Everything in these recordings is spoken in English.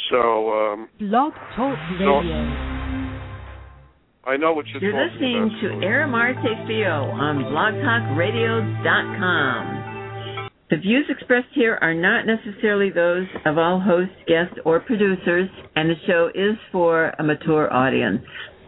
So, Blog Talk Radio. I know what you're talking listening about. You're listening to Aramarte Fio on blogtalkradio.com. The views expressed here are not necessarily those of all hosts, guests, or producers, and the show is for a mature audience.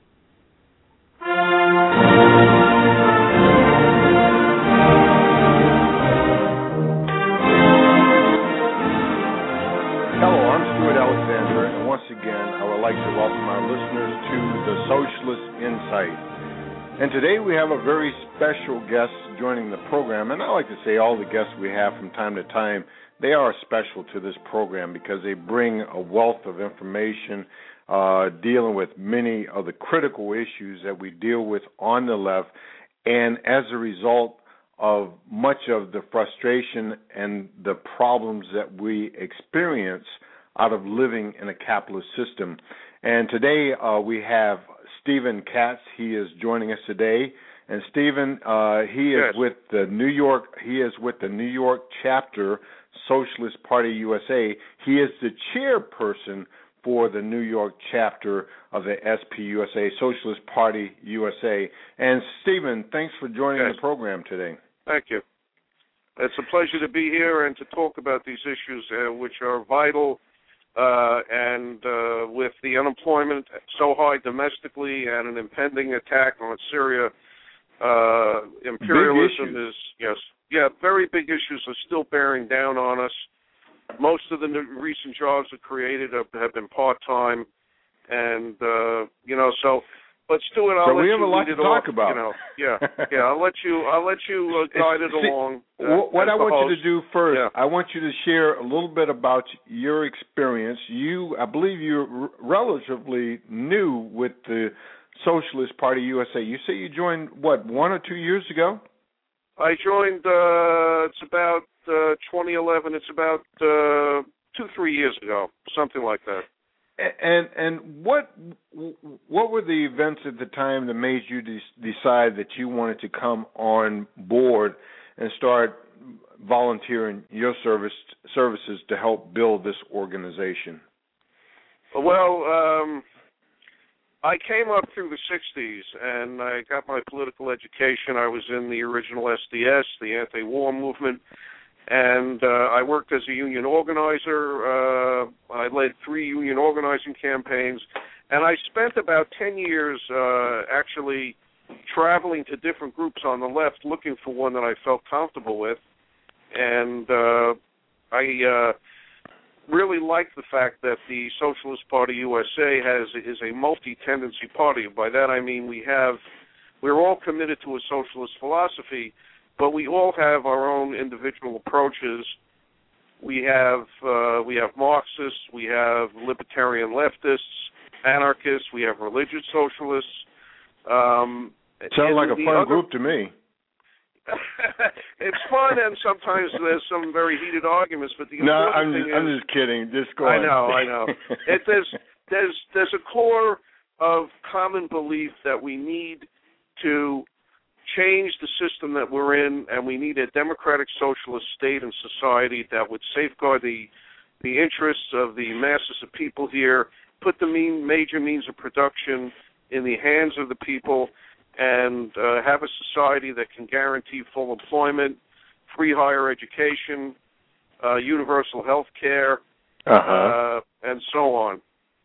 Hello, I'm Stuart Alexander, and once again, I would like to welcome our listeners to the Socialist Insight. And today we have a very special guest joining the program, and I like to say all the guests we have from time to time, they are special to this program because they bring a wealth of information dealing with many of the critical issues that we deal with on the left, and as a result of much of the frustration and the problems that we experience out of living in a capitalist system. And today we have Stephen Katz. He is joining us today, and Stephen, he is with the New York chapter, Socialist Party USA. He is the chairperson for the New York chapter of the SPUSA, Socialist Party USA. And Stephen, thanks for joining the program today. Thank you. It's a pleasure to be here and to talk about these issues, which are vital. And with the unemployment so high domestically and an impending attack on Syria, imperialism is, very big issues are still bearing down on us. Most of the recent jobs that created have been part-time, and, But Stuart, I'll let you lead it off. We have a lot to talk about. I'll let you guide it along. What I want you to do first, I want you to share a little bit about your experience. I believe you're relatively new with the Socialist Party USA. You say you joined, 1 or 2 years ago? I joined, it's about 2011. It's about 2-3 years ago, something like that. And what were the events at the time that made you decide that you wanted to come on board and start volunteering your services to help build this organization? Well, I came up through the 60s, and I got my political education. I was in the original SDS, the anti-war movement. And I worked as a union organizer. I led 3 union organizing campaigns. And I spent about 10 years actually traveling to different groups on the left looking for one that I felt comfortable with. And I really liked the fact that the Socialist Party USA is a multi-tendency party. By that I mean we're all committed to a socialist philosophy, but we all have our own individual approaches. We have Marxists, we have libertarian leftists, anarchists, we have religious socialists. Sounds like a fun group to me. It's fun, and sometimes there's some very heated arguments. But I'm just kidding. Just go on. I know. There's a core of common belief that we need to change the system that we're in, and we need a democratic socialist state and society that would safeguard the interests of the masses of people here, put the major means of production in the hands of the people, and have a society that can guarantee full employment, free higher education, universal health care, and so on.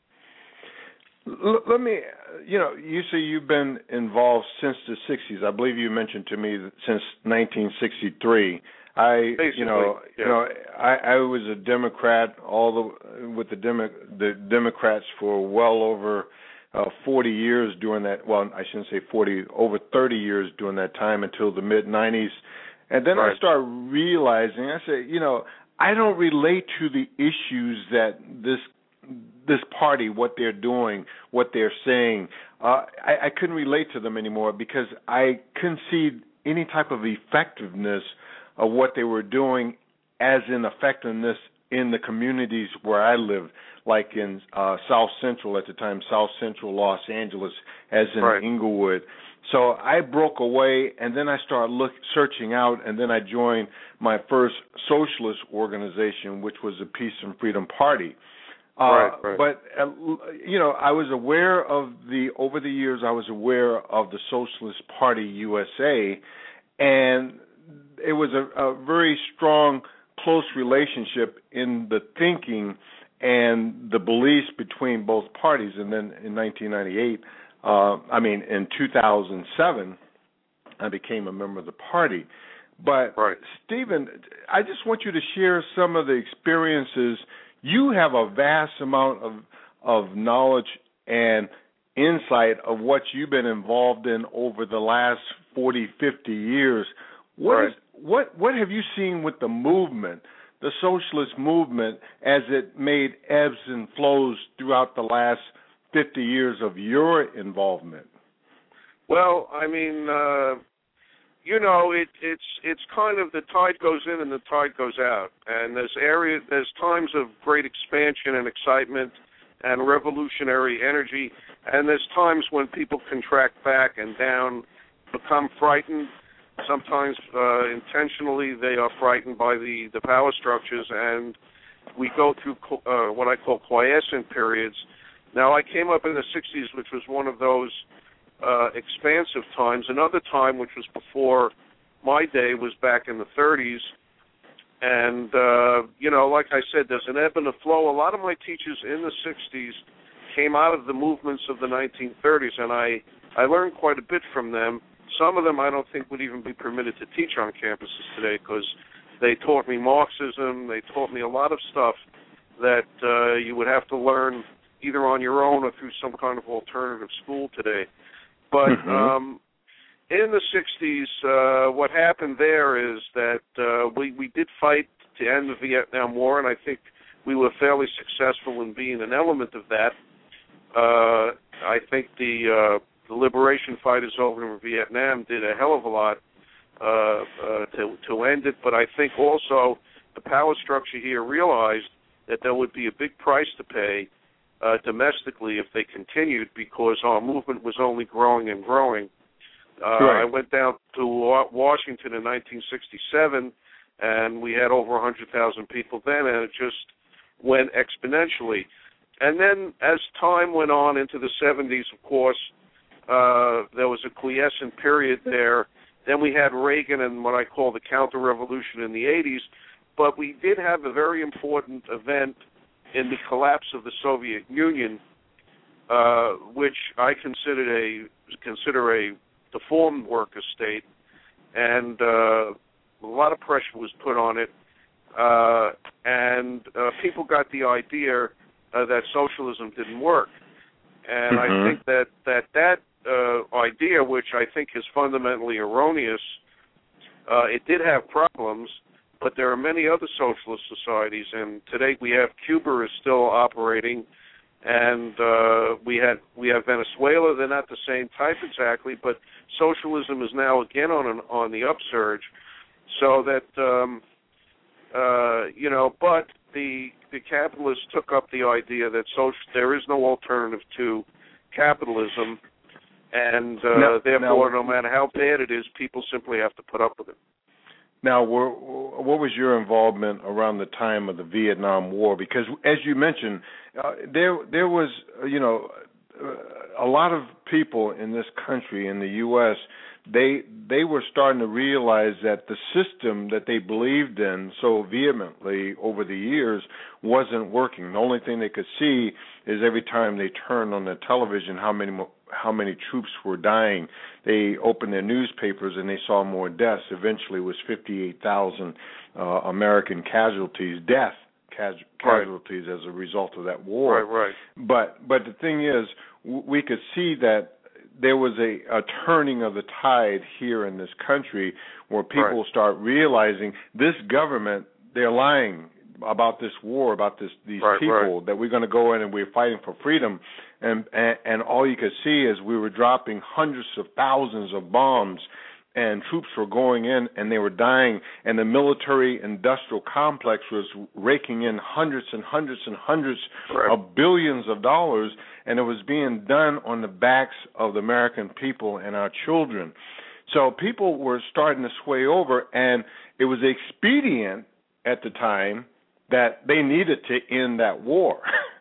Let me, you say you've been involved since the 60s. I believe you mentioned to me that since 1963. I was a Democrat with the Democrats for well over 40 years during that. Well, I shouldn't say 40, over 30 years during that time until the mid 90s, and then I started realizing. I said, I don't relate to the issues that this party, what they're doing, what they're saying. I couldn't relate to them anymore because I couldn't see any type of effectiveness of what they were doing as in effectiveness in the communities where I lived, like in South Central at the time, South Central Los Angeles, as in Inglewood. So I broke away, and then I started searching out, and then I joined my first socialist organization, which was the Peace and Freedom Party. Right. But I was aware of over the years. I was aware of the Socialist Party USA, and it was a very strong, close relationship in the thinking and the beliefs between both parties. And then in 1998, in 2007, I became a member of the party. But, Stephen, I just want you to share some of the experiences. You have a vast amount of knowledge and insight of what you've been involved in over the last 40, 50 years. What have you seen with the movement, the socialist movement, as it made ebbs and flows throughout the last 50 years of your involvement? Well, it's kind of the tide goes in and the tide goes out, and there's times of great expansion and excitement and revolutionary energy, and there's times when people contract back and down, become frightened. Sometimes intentionally they are frightened by the power structures, and we go through what I call quiescent periods. Now, I came up in the 60s, which was one of those expansive times. Another time, which was before my day, was back in the 30s. And, like I said, there's an ebb and a flow. A lot of my teachers in the 60s came out of the movements of the 1930s, and I learned quite a bit from them. Some of them I don't think would even be permitted to teach on campuses today because they taught me Marxism. They taught me a lot of stuff that you would have to learn either on your own or through some kind of alternative school today. But in the 60s, what happened there is that we did fight to end the Vietnam War, and I think we were fairly successful in being an element of that. I think the liberation fighters over in Vietnam did a hell of a lot to end it, but I think also the power structure here realized that there would be a big price to pay domestically if they continued, because our movement was only growing and growing. I went down to Washington in 1967, and we had over 100,000 people then, and it just went exponentially. And then as time went on into the 70s, of course, there was a quiescent period there. Then we had Reagan and what I call the counter-revolution in the 80s, but we did have a very important event in the collapse of the Soviet Union, which I consider a deformed worker state, and a lot of pressure was put on it, and people got the idea that socialism didn't work. And I think that idea, which I think is fundamentally erroneous, it did have problems, but there are many other socialist societies, and today we have Cuba is still operating, and we have Venezuela. They're not the same type exactly, but socialism is now again on the upsurge. So that but the capitalists took up the idea that there is no alternative to capitalism, and therefore, no matter how bad it is, people simply have to put up with it. Now, what was your involvement around the time of the Vietnam War? Because, as you mentioned, there was, a lot of people in this country, in the U.S., they were starting to realize that the system that they believed in so vehemently over the years wasn't working. The only thing they could see is every time they turned on the television how many troops were dying. They opened their newspapers and they saw more deaths. Eventually it was 58,000 American casualties, casualties as a result of that war. Right. But the thing is, we could see that there was a turning of the tide here in this country where people start realizing this government, they're lying about this war, about these people, that we're going to go in and we're fighting for freedom. And all you could see is we were dropping hundreds of thousands of bombs, and troops were going in and they were dying, and the military-industrial complex was raking in hundreds and hundreds and hundreds of billions of dollars, and it was being done on the backs of the American people and our children. So people were starting to sway over, and it was expedient at the time that they needed to end that war.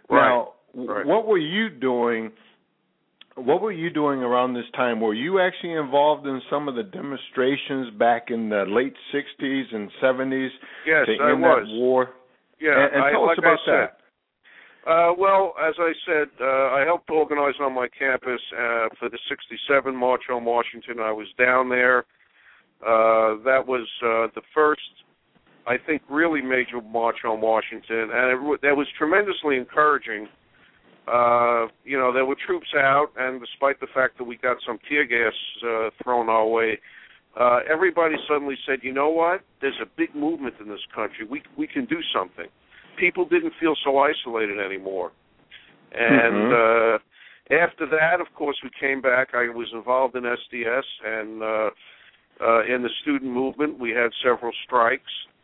Now, what were you doing? What were you doing around this time? Were you actually involved in some of the demonstrations back in the late 60s and 70s yes, to I end was. that war? Yeah, and tell us about that. Well, as I said, I helped organize on my campus for the 67 March on Washington. I was down there. That was the first, I think, really major march on Washington, and that was tremendously encouraging. There were troops out, and despite the fact that we got some tear gas thrown our way, everybody suddenly said, you know what? There's a big movement in this country. We can do something. People didn't feel so isolated anymore. And after that, of course, we came back. I was involved in SDS and in the student movement. We had several strikes.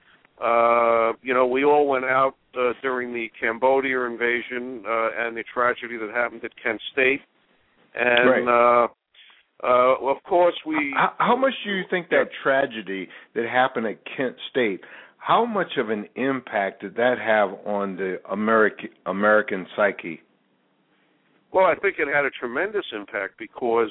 We all went out during the Cambodia invasion and the tragedy that happened at Kent State. And, of course, we... How much do you think that tragedy that happened at Kent State, how much of an impact did that have on the American psyche? Well, I think it had a tremendous impact because,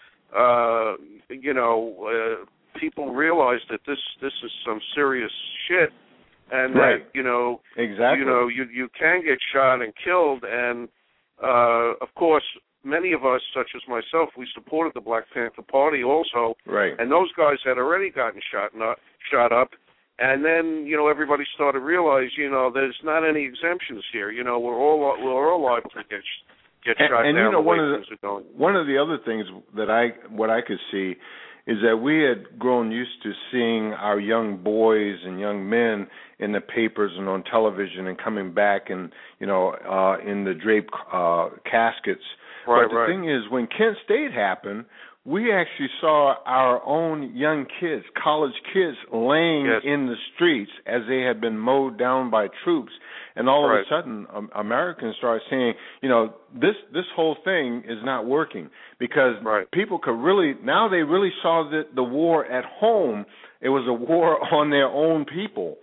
people realized that this is some serious shit, and that exactly. You can get shot and killed, and of course many of us, such as myself, we supported the Black Panther Party also, and those guys had already gotten shot up, and then everybody started to realize there's not any exemptions here. We're all liable to get shot and down. One of the other things that I could see is that we had grown used to seeing our young boys and young men in the papers and on television and coming back and in the draped caskets. But the thing is, when Kent State happened, we actually saw our own young kids, college kids, laying in the streets as they had been mowed down by troops. And all of a sudden, Americans started saying, this whole thing is not working because people could now they really saw that the war at home, it was a war on their own people.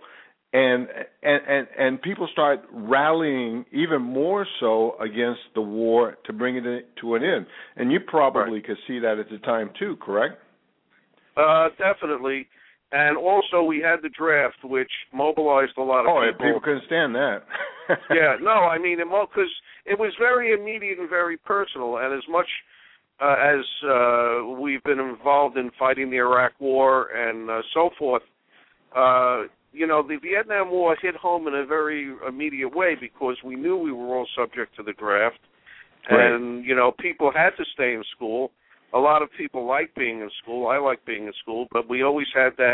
And people start rallying even more so against the war to bring it to an end. And you probably could see that at the time too, correct? Definitely. And also we had the draft, which mobilized a lot of people. Oh, people couldn't stand that. Because it was very immediate and very personal. And as much as we've been involved in fighting the Iraq War and so forth, the Vietnam War hit home in a very immediate way because we knew we were all subject to the draft. And, people had to stay in school. A lot of people like being in school. I like being in school, but we always had that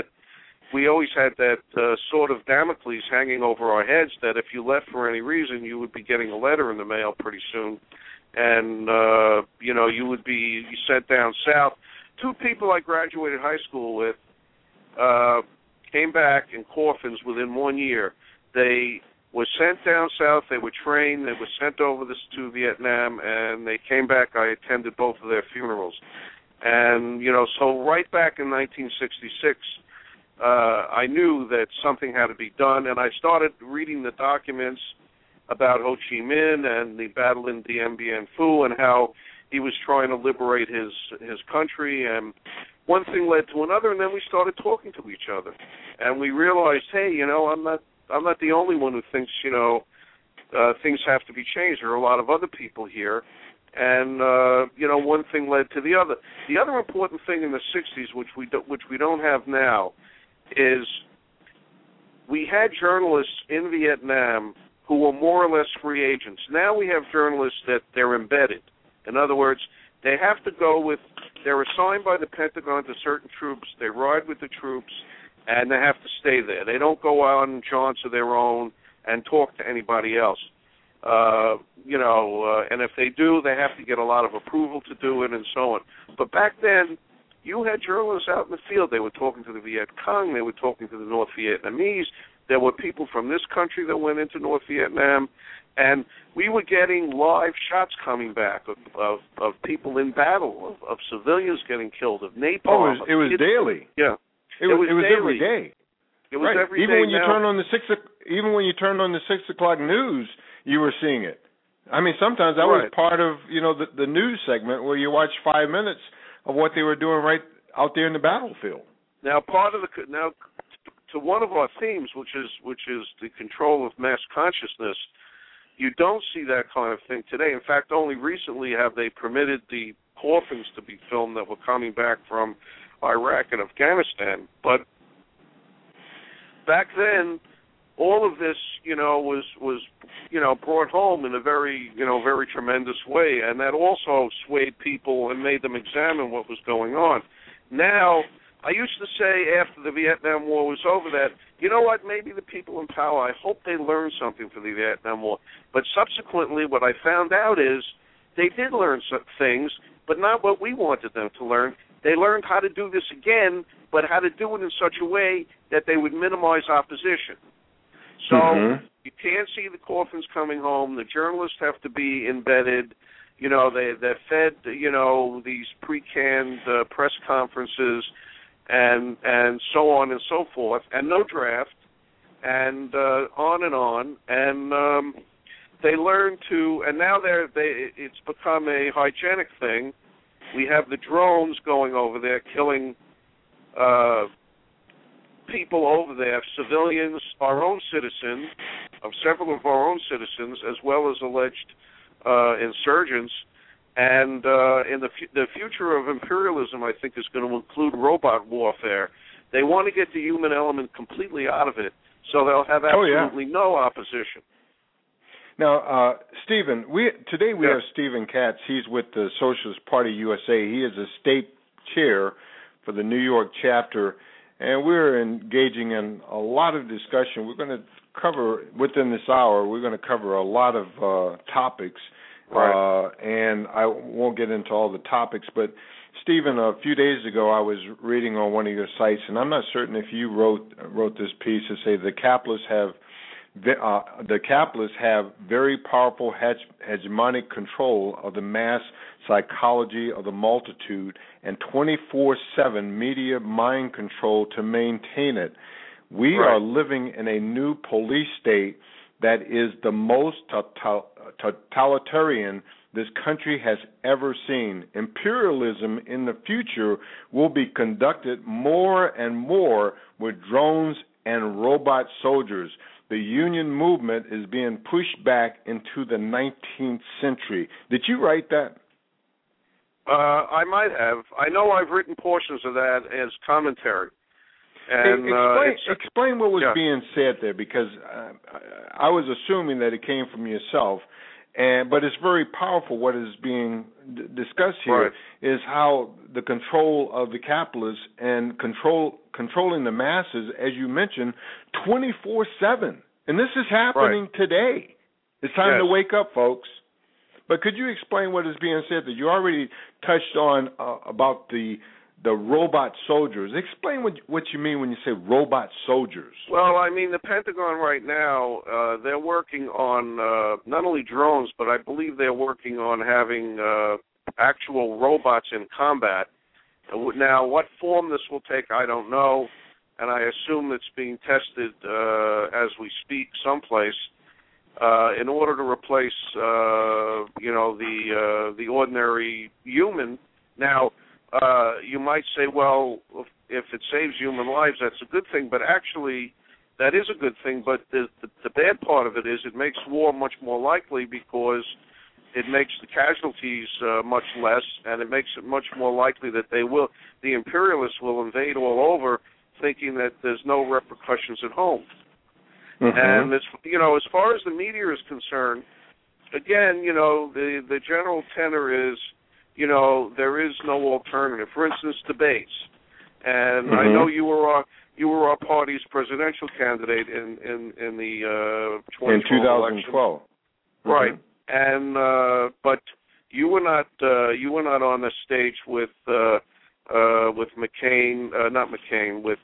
sort of Damocles hanging over our heads that if you left for any reason, you would be getting a letter in the mail pretty soon. And, you would be sent down south. Two people I graduated high school with came back in coffins within 1 year. They were sent down south. They were trained. They were sent over to Vietnam, and they came back. I attended both of their funerals. And, so right back in 1966, I knew that something had to be done, and I started reading the documents about Ho Chi Minh and the battle in Dien Bien Phu and how he was trying to liberate his country, and one thing led to another, and then we started talking to each other, and we realized, hey, I'm not the only one who thinks things have to be changed. There are a lot of other people here, and one thing led to the other. The other important thing in the '60s, which we don't have now, is we had journalists in Vietnam who were more or less free agents. Now we have journalists that they're embedded. In other words, they have to they're assigned by the Pentagon to certain troops, they ride with the troops, and they have to stay there. They don't go on jaunts of their own and talk to anybody else. And if they do, they have to get a lot of approval to do it and so on. But back then, you had journalists out in the field. They were talking to the Viet Cong. They were talking to the North Vietnamese. There were people from this country that went into North Vietnam. And we were getting live shots coming back of people in battle, of civilians getting killed, of napalm. It was daily. Yeah. It was every day. It was every even day. When you turned on the 6 o'clock news, you were seeing it. I mean, sometimes that was part of, the news segment where you watch 5 minutes of what they were doing right out there in the battlefield. Now, to one of our themes, which is the control of mass consciousness, you don't see that kind of thing today. In fact, only recently have they permitted the coffins to be filmed that were coming back from Iraq and Afghanistan. But back then, all of this, was brought home in a very tremendous way, and that also swayed people and made them examine what was going on. Now, I used to say after the Vietnam War was over that, you know what, maybe the people in power, I hope they learned something from the Vietnam War. But subsequently, what I found out is they did learn some things, but not what we wanted them to learn. They learned how to do this again, but how to do it in such a way that they would minimize opposition. So you can't see the coffins coming home. The journalists have to be embedded. They're fed, these pre-canned press conferences and so on and so forth, and no draft, and on. And they learn to, and now it's become a hygienic thing. We have the drones going over there killing people over there, civilians, our own citizens, several of our own citizens, as well as alleged insurgents. And in the future of imperialism, I think, is going to include robot warfare. They want to get the human element completely out of it, so they'll have absolutely no opposition. Now, Stephen, today we have Stephen Katz. He's with the Socialist Party USA. He is a state chair for the New York chapter, and we're engaging in a lot of discussion. We're going to cover, within this hour, we're going to cover a lot of topics, and I won't get into all the topics, but Stephen, a few days ago I was reading on one of your sites, and I'm not certain if you wrote this piece to say the capitalists have very powerful hegemonic control of the mass psychology of the multitude and 24/7 media mind control to maintain it. We are living in a new police state that is the most totalitarian this country has ever seen. Imperialism in the future will be conducted more and more with drones and robot soldiers. The union movement is being pushed back into the 19th century. Did you write that? I might have. I know I've written portions of that as commentary. And explain what was being said there, because I was assuming that it came from yourself, but it's very powerful. What is being discussed here is how the control of the capitalists and controlling the masses, as you mentioned, 24/7, and this is happening today. It's time to wake up, folks. But could you explain what is being said? That you already touched on about the robot soldiers. Explain what you mean when you say robot soldiers. Well, I mean, the Pentagon right now, they're working on not only drones, but I believe they're working on having actual robots in combat. Now, what form this will take, I don't know, and I assume it's being tested as we speak someplace in order to replace, the ordinary human. Now, you might say, well, if it saves human lives, that's a good thing. But actually, that is a good thing. But the bad part of it is it makes war much more likely, because it makes the casualties much less, and it makes it much more likely that the imperialists will invade all over, thinking that there's no repercussions at home. And as far as the media is concerned, again, the general tenor is, there is no alternative. For instance, debates. And I know you were our party's presidential candidate in the 2012 election. Right. And but you were not on the stage with McCain, not McCain, with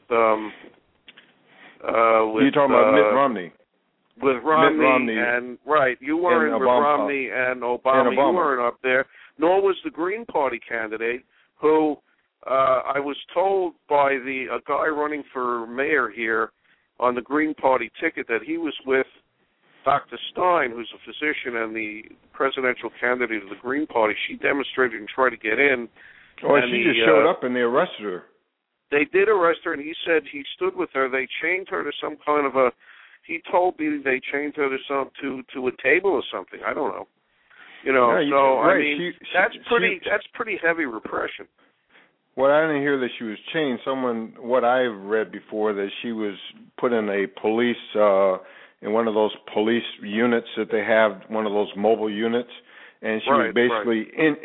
you're talking about Mitt Romney. With Romney, Mitt Romney and you weren't with Romney and Obama. You weren't up there. Nor was the Green Party candidate, who I was told by a guy running for mayor here on the Green Party ticket that he was with Dr. Stein, who's a physician and the presidential candidate of the Green Party, she demonstrated and tried to get in. Oh, and she just showed up and they arrested her. They did arrest her, and he said he stood with her. They chained her to some kind of a. He told me they chained her to a table or something. I don't know. You know, yeah, so right. I mean, that's pretty heavy repression. Well, I didn't hear that she was chained. What I've read before, that she was put in a police, in one of those police units that they have, one of those mobile units, and she was basically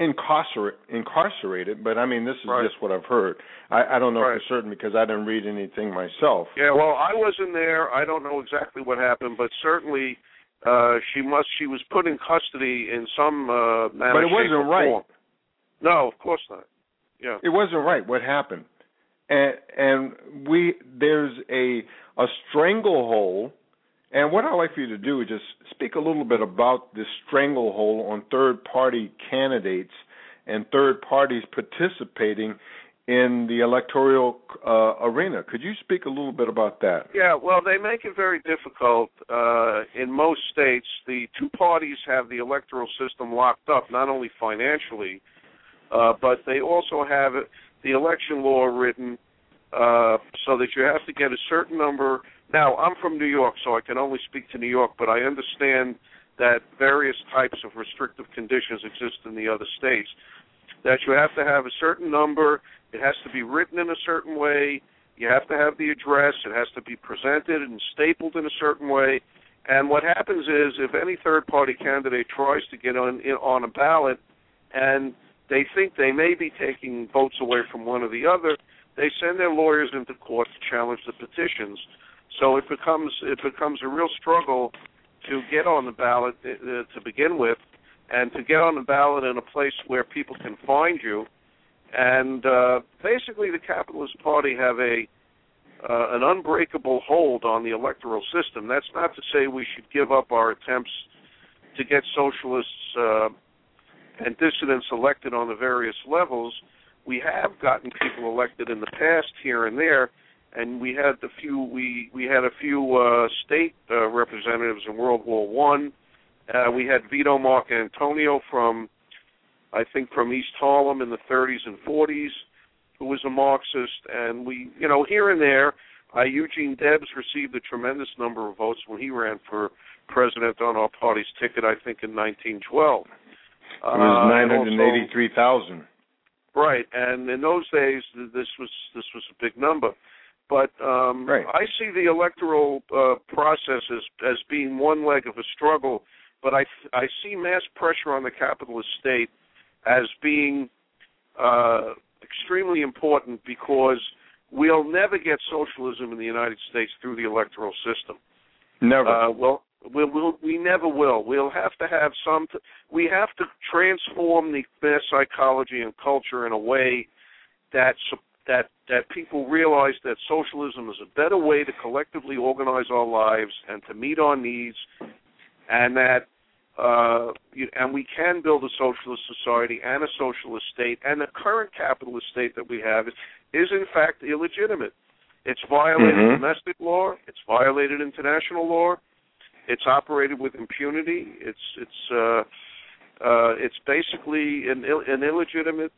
incarcerated. But I mean, this is just what I've heard. I don't know for certain because I didn't read anything myself. Yeah, well, I wasn't there. I don't know exactly what happened, but certainly she was put in custody in some manner. But it wasn't right. Form. No, of course not. Yeah, it wasn't right. What happened? And there's a stranglehold. And what I'd like for you to do is just speak a little bit about this stranglehold on third-party candidates and third parties participating in the electoral arena. Could you speak a little bit about that? Yeah, well, they make it very difficult. In most states, the two parties have the electoral system locked up, not only financially, but they also have the election law written so that you have to get a certain number. Now, I'm from New York, so I can only speak to New York, but I understand that various types of restrictive conditions exist in the other states, that you have to have a certain number, it has to be written in a certain way, you have to have the address, it has to be presented and stapled in a certain way, and what happens is if any third-party candidate tries to get on a ballot and they think they may be taking votes away from one or the other, they send their lawyers into court to challenge the petitions. So it becomes a real struggle to get on the ballot to begin with, and to get on the ballot in a place where people can find you. And basically, the Capitalist Party have an unbreakable hold on the electoral system. That's not to say we should give up our attempts to get socialists and dissidents elected on the various levels. We have gotten people elected in the past here and there, and we had a few state representatives in World War I. We had Vito Marcantonio from East Harlem in the 30s and 40s, who was a Marxist, and we, here and there, Eugene Debs received a tremendous number of votes when he ran for president on our party's ticket, I think in 1912. It was 983,000. Right, and in those days, this was a big number. But I see the electoral process as being one leg of a struggle, but I see mass pressure on the capitalist state as being extremely important, because we'll never get socialism in the United States through the electoral system. Never. We never will. We'll have to have we have to transform the mass psychology and culture in a way that people realize that socialism is a better way to collectively organize our lives and to meet our needs, and that and we can build a socialist society and a socialist state, and the current capitalist state that we have is in fact illegitimate. It's violated domestic law. It's violated international law. It's operated with impunity. It's basically an illegitimate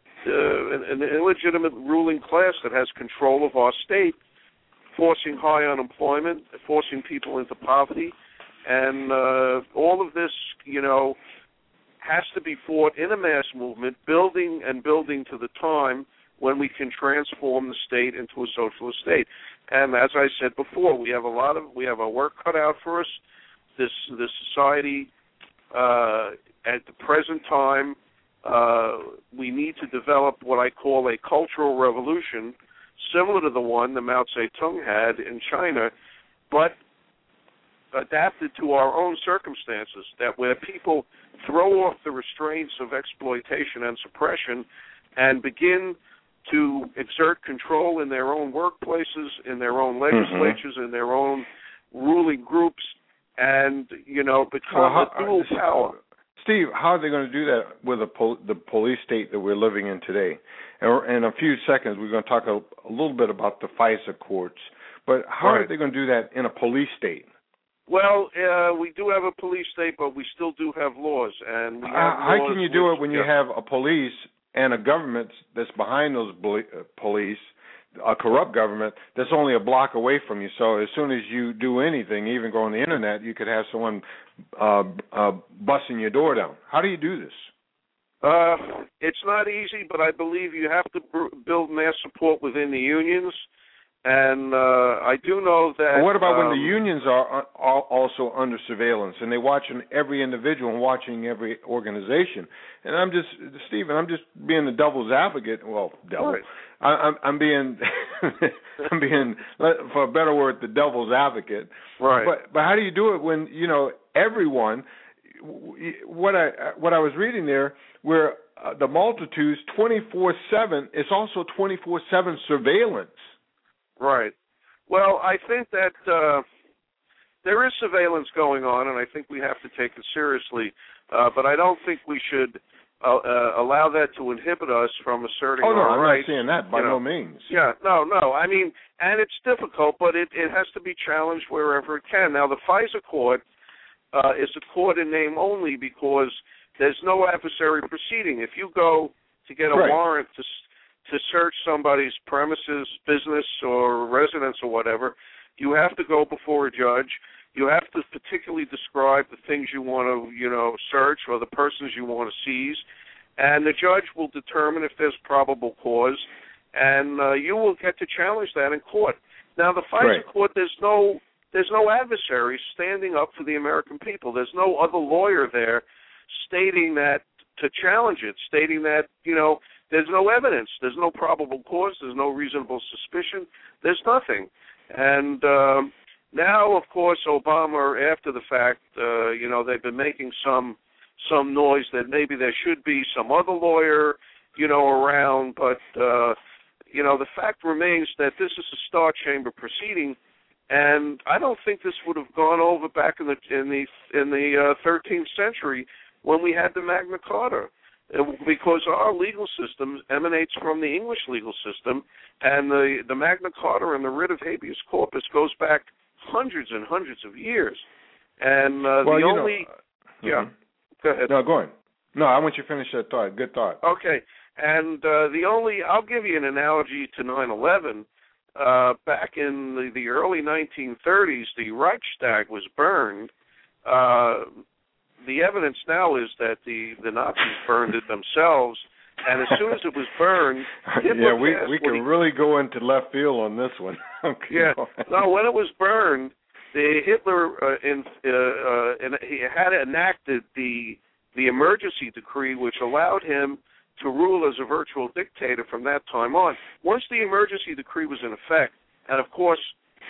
ruling class that has control of our state, forcing high unemployment, forcing people into poverty, and all of this, has to be fought in a mass movement, building to the time when we can transform the state into a socialist state. And as I said before, we have our work cut out for us. This society at the present time, we need to develop what I call a cultural revolution, similar to the one that Mao Zedong had in China, but adapted to our own circumstances, that where people throw off the restraints of exploitation and suppression and begin to exert control in their own workplaces, in their own legislatures, in their own ruling groups, and, become a dual power. Steve, how are they going to do that with the police state that we're living in today? And in a few seconds, we're going to talk a little bit about the FISA courts. But how are they going to do that in a police state? Well, we do have a police state, but we still do have laws, and we have how laws can you do it when you have a police and a government that's behind those police, a corrupt government that's only a block away from you? So as soon as you do anything, even go on the internet, you could have someone busting your door down. How do you do this? It's not easy, but I believe you have to build mass support within the unions. And I do know that... Well, what about when the unions are also under surveillance and they're watching every individual and watching every organization? And I'm just, Stephen, I'm just being the devil's advocate. Well, devil. Right. I'm being, for a better word, the devil's advocate. Right. But how do you do it when, everyone... What I was reading there, where the multitudes 24/7, it's also 24/7 surveillance. Right. Well, I think that there is surveillance going on, and I think we have to take it seriously. But I don't think we should allow that to inhibit us from asserting our rights. Oh, no, I'm not saying that by no means. Yeah, no. I mean, and it's difficult, but it has to be challenged wherever it can. Now, the FISA court is a court in name only because there's no adversary proceeding. If you go to get a warrant to search somebody's premises, business, or residence or whatever, you have to go before a judge. You have to particularly describe the things you want to, search or the persons you want to seize, and the judge will determine if there's probable cause, and you will get to challenge that in court. Now, the FISA court, there's no adversary standing up for the American people. There's no other lawyer there stating that to challenge it, stating that, there's no evidence. There's no probable cause. There's no reasonable suspicion. There's nothing. And now, of course, Obama, after the fact, they've been making some noise that maybe there should be some other lawyer, around. But, the fact remains that this is a Star Chamber proceeding, and I don't think this would have gone over back in the 13th century when we had the Magna Carta. Because our legal system emanates from the English legal system, and the Magna Carta and the writ of habeas corpus goes back hundreds and hundreds of years. And Go ahead. No, go on. No, I want you to finish that thought. Good thought. Okay. And I'll give you an analogy to 9/11. Back in the early 1930s, the Reichstag was burned. The evidence now is that the Nazis burned it themselves, and as soon as it was burned, Hitler we can really go into left field on this one. Okay, yeah, no, when it was burned, Hitler he had enacted the emergency decree, which allowed him to rule as a virtual dictator from that time on. Once the emergency decree was in effect, and of course,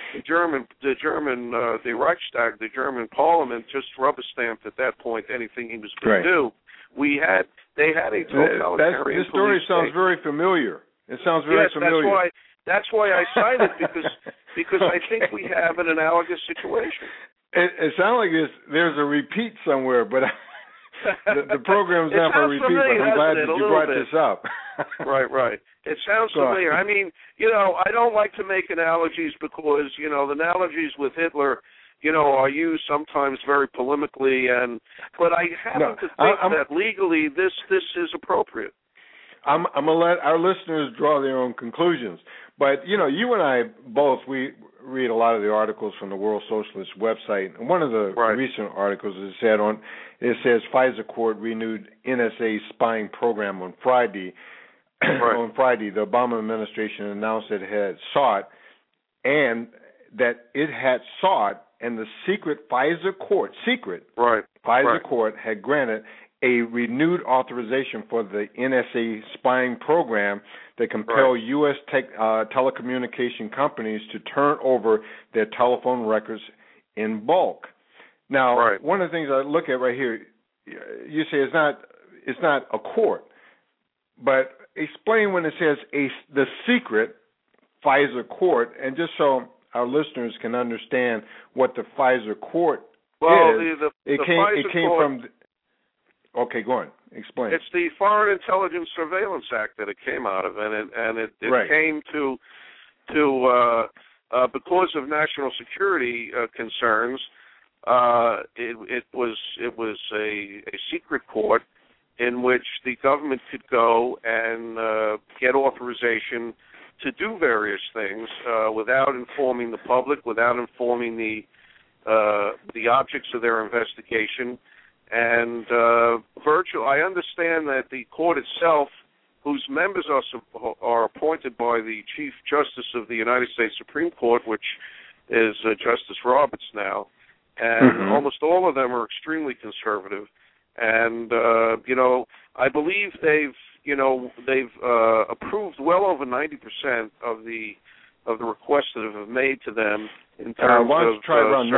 the Reichstag, the German Parliament, just rubber stamped at that point anything he was going to do. They had a totalitarian. This story sounds very familiar. It sounds very familiar. That's why I cite it because I think we have an analogous situation. It sounds like there's a repeat somewhere, but the program's not for repeat. But I'm glad that you brought this up. Right. It sounds familiar. I mean, I don't like to make analogies because, the analogies with Hitler, are used sometimes very polemically, but I happen to think that legally this is appropriate. I'm going to let our listeners draw their own conclusions. But, you and I both, we read a lot of the articles from the World Socialist website. And one of the recent articles it says FISA court renewed NSA spying program on Friday. On Friday, the Obama administration announced it had sought, and the secret FISA court, court had granted a renewed authorization for the NSA spying program that compel U.S. telecommunication companies to turn over their telephone records in bulk. Now, one of the things I look at right here, you say it's not a court, but explain when it says the secret FISA court, and just so our listeners can understand what the FISA court is. It came from. Okay, go on. Explain. It's the Foreign Intelligence Surveillance Act that it came out of, and it came to because of national security concerns. it was a secret court in which the government could go and get authorization to do various things without informing the public, without informing the objects of their investigation. And I understand that the court itself, whose members are appointed by the Chief Justice of the United States Supreme Court, which is Justice Roberts now, and almost all of them are extremely conservative. And I believe they've approved well over 90% of the requests that have been made to them in terms why don't you of try around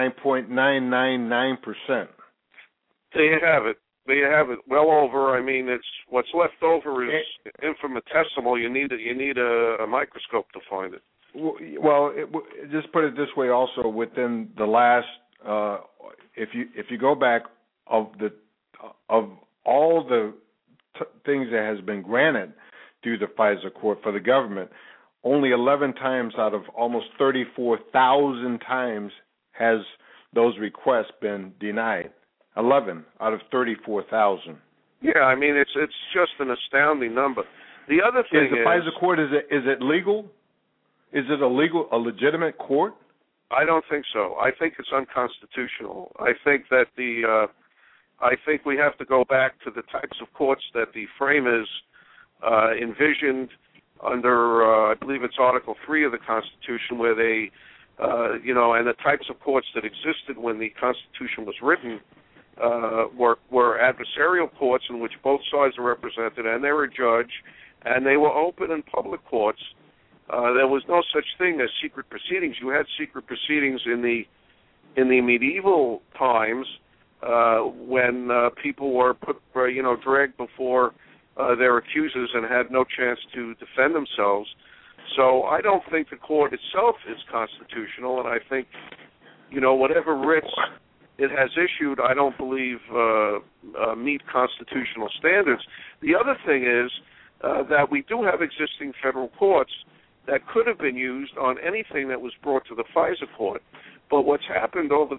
99.999%. There you have it. Well over. I mean, it's what's left over is infinitesimal. You need a microscope to find it. Well, just put it this way. Also, within the last, if you go back of all the things that has been granted through the FISA court for the government, only 11 times out of almost 34,000 times has those requests been denied. 11 out of 34,000. Yeah, I mean it's just an astounding number. The other thing is the FISA court is it legal? Is it a legitimate court? I don't think so. I think it's unconstitutional. I think that I think we have to go back to the types of courts that the framers envisioned under, I believe it's Article 3 of the Constitution, where they, and the types of courts that existed when the Constitution was written were adversarial courts in which both sides are represented, and they were a judge, and they were open and public courts. There was no such thing as secret proceedings. You had secret proceedings in the medieval times when people were dragged before their accusers and had no chance to defend themselves. So I don't think the court itself is constitutional, and I think, whatever writs it has issued, I don't believe meet constitutional standards. The other thing is that we do have existing federal courts that could have been used on anything that was brought to the FISA court. But what's happened over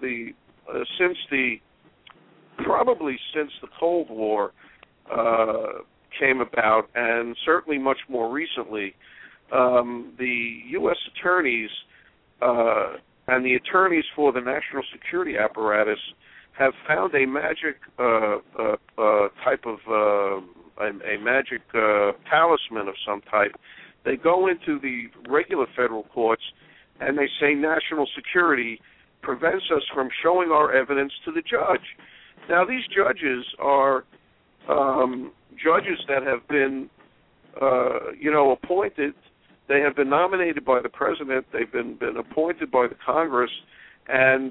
probably since the Cold War came about, and certainly much more recently, the U.S. attorneys and the attorneys for the national security apparatus have found a magic type of a magic talisman of some type. They go into the regular federal courts and they say national security prevents us from showing our evidence to the judge. Now, these judges are judges that have been, appointed. They have been nominated by the president. They've been appointed by the Congress, and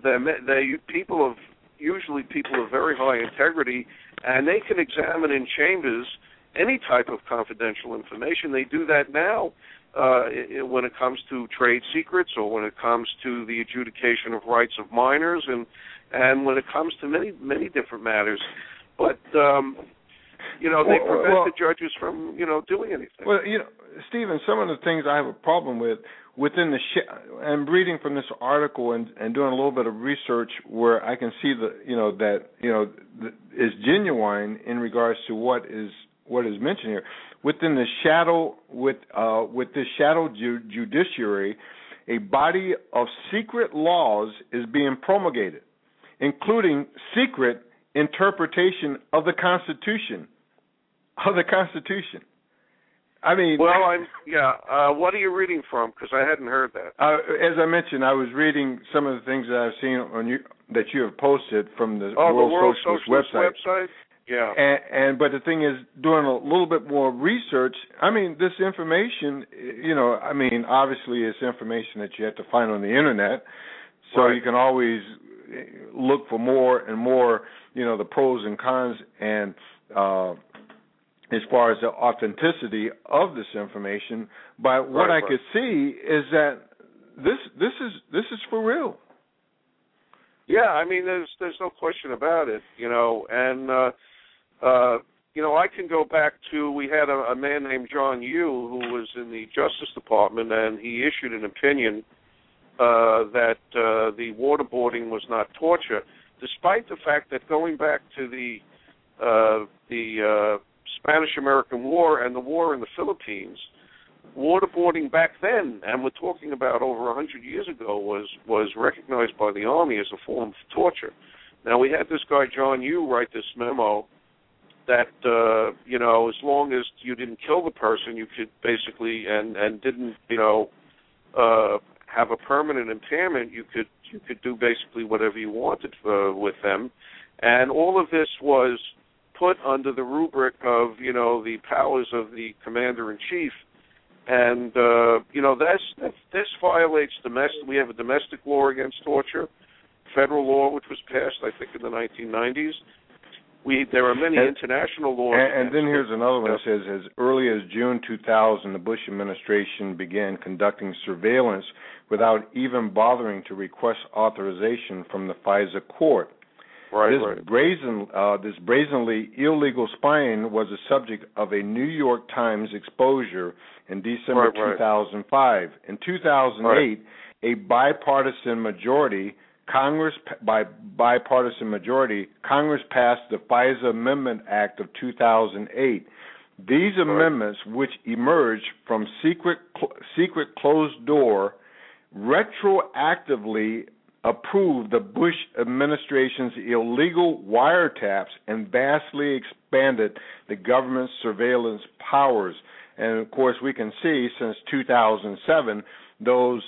usually people of very high integrity, and they can examine in chambers any type of confidential information. They do that now when it comes to trade secrets, or when it comes to the adjudication of rights of minors, and when it comes to many different matters. But they prevent the judges from doing anything. Well, Stephen, some of the things I have a problem with within I'm reading from this article and doing a little bit of research where I can see that is genuine in regards to what is mentioned here. Within the shadow with this shadow judiciary, a body of secret laws is being promulgated, including secret interpretation of the Constitution. I mean, what are you reading from? Because I hadn't heard that. As I mentioned, I was reading some of the things that I've seen that you have posted from the World Socialist website. Yeah. But the thing is, doing a little bit more research, I mean, this information, obviously it's information that you have to find on the internet, so right. You can always look for more and more, the pros and cons, and as far as the authenticity of this information. But what I could see is that this is for real. Yeah, I mean, there's no question about it, and I can go back to, we had a man named John Yoo who was in the Justice Department, and he issued an opinion that the waterboarding was not torture, despite the fact that going back to the Spanish-American War and the war in the Philippines, waterboarding back then, and we're talking about over 100 years ago, was recognized by the Army as a form of torture. Now, we had this guy, John Yoo, write this memo that, as long as you didn't kill the person, you could basically, and didn't, have a permanent impairment, you could do basically whatever you wanted with them. And all of this was put under the rubric of, the powers of the commander-in-chief. And, this violates we have a domestic law against torture, federal law, which was passed, I think, in the 1990s. There are many international laws. And then here's another one that says, as early as June 2000, the Bush administration began conducting surveillance without even bothering to request authorization from the FISA court. This brazenly illegal spying was the subject of a New York Times exposure in December 2005. In 2008, a bipartisan majority, Congress passed the FISA Amendment Act of 2008. These amendments, which emerged from secret closed door, retroactively approved the Bush administration's illegal wiretaps and vastly expanded the government's surveillance powers. And of course, we can see since 2007, those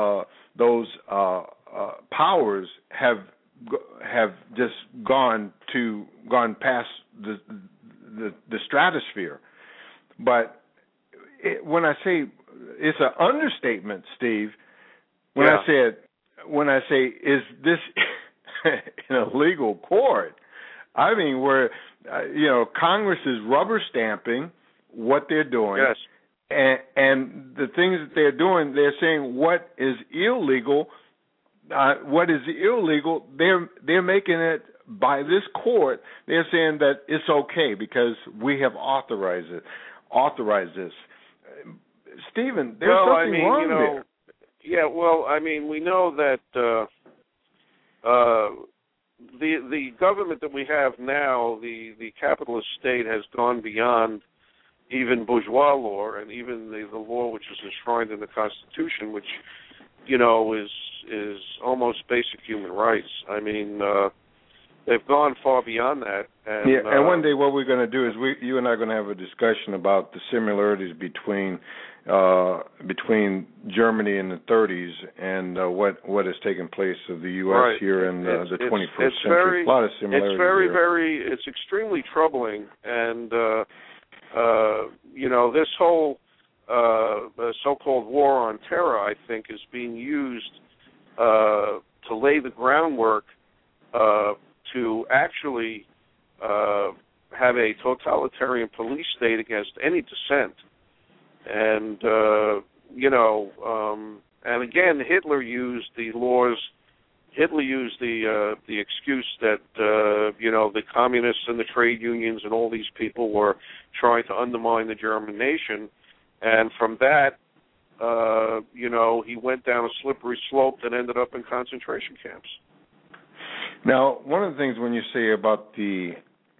powers have just gone past the stratosphere. But when I say it's an understatement, Steve, when I say is this in a legal court, I mean where Congress is rubber stamping what they're doing. Yes. And the things that they're doing, they're saying what is illegal. They're making it by this court. They're saying that it's okay because we have authorized this. Stephen, there's something wrong there. Yeah, well, I mean, we know that the government that we have now, the capitalist state, has gone beyond even bourgeois law and even the law which is enshrined in the Constitution, which is almost basic human rights. I mean, they've gone far beyond that. And one day what we're going to do is you and I are going to have a discussion about the similarities between Germany in the 30s and what has taken place of the U.S. here in the 21st century. A lot of similarities. It's extremely troubling, and this whole so-called war on terror, I think, is being used to lay the groundwork to actually have a totalitarian police state against any dissent. And and again, Hitler used the laws. Hitler used the excuse that the communists and the trade unions and all these people were trying to undermine the German nation, and from that, he went down a slippery slope that ended up in concentration camps. Now, one of the things when you say about the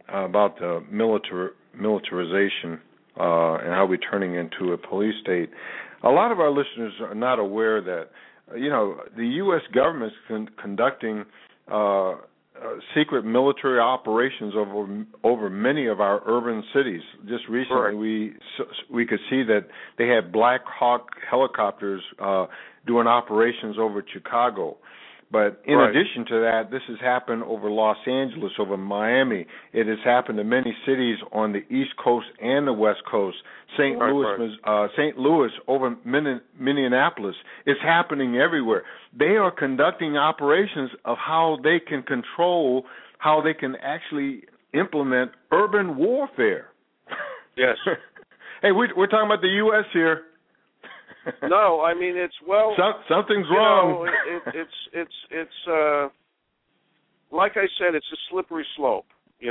militarization and how we're turning into a police state, a lot of our listeners are not aware that the U.S. government is conducting secret military operations over many of our urban cities. Just recently, we could see that they had Black Hawk helicopters doing operations over Chicago. But in addition to that, this has happened over Los Angeles, over Miami. It has happened in many cities on the East Coast and the West Coast. St. Louis, over Minneapolis. It's happening everywhere. They are conducting operations of how they can control, how they can actually implement urban warfare. Yes. Hey, we're talking about the U.S. here. No, I mean something's wrong. It's like I said, it's a slippery slope.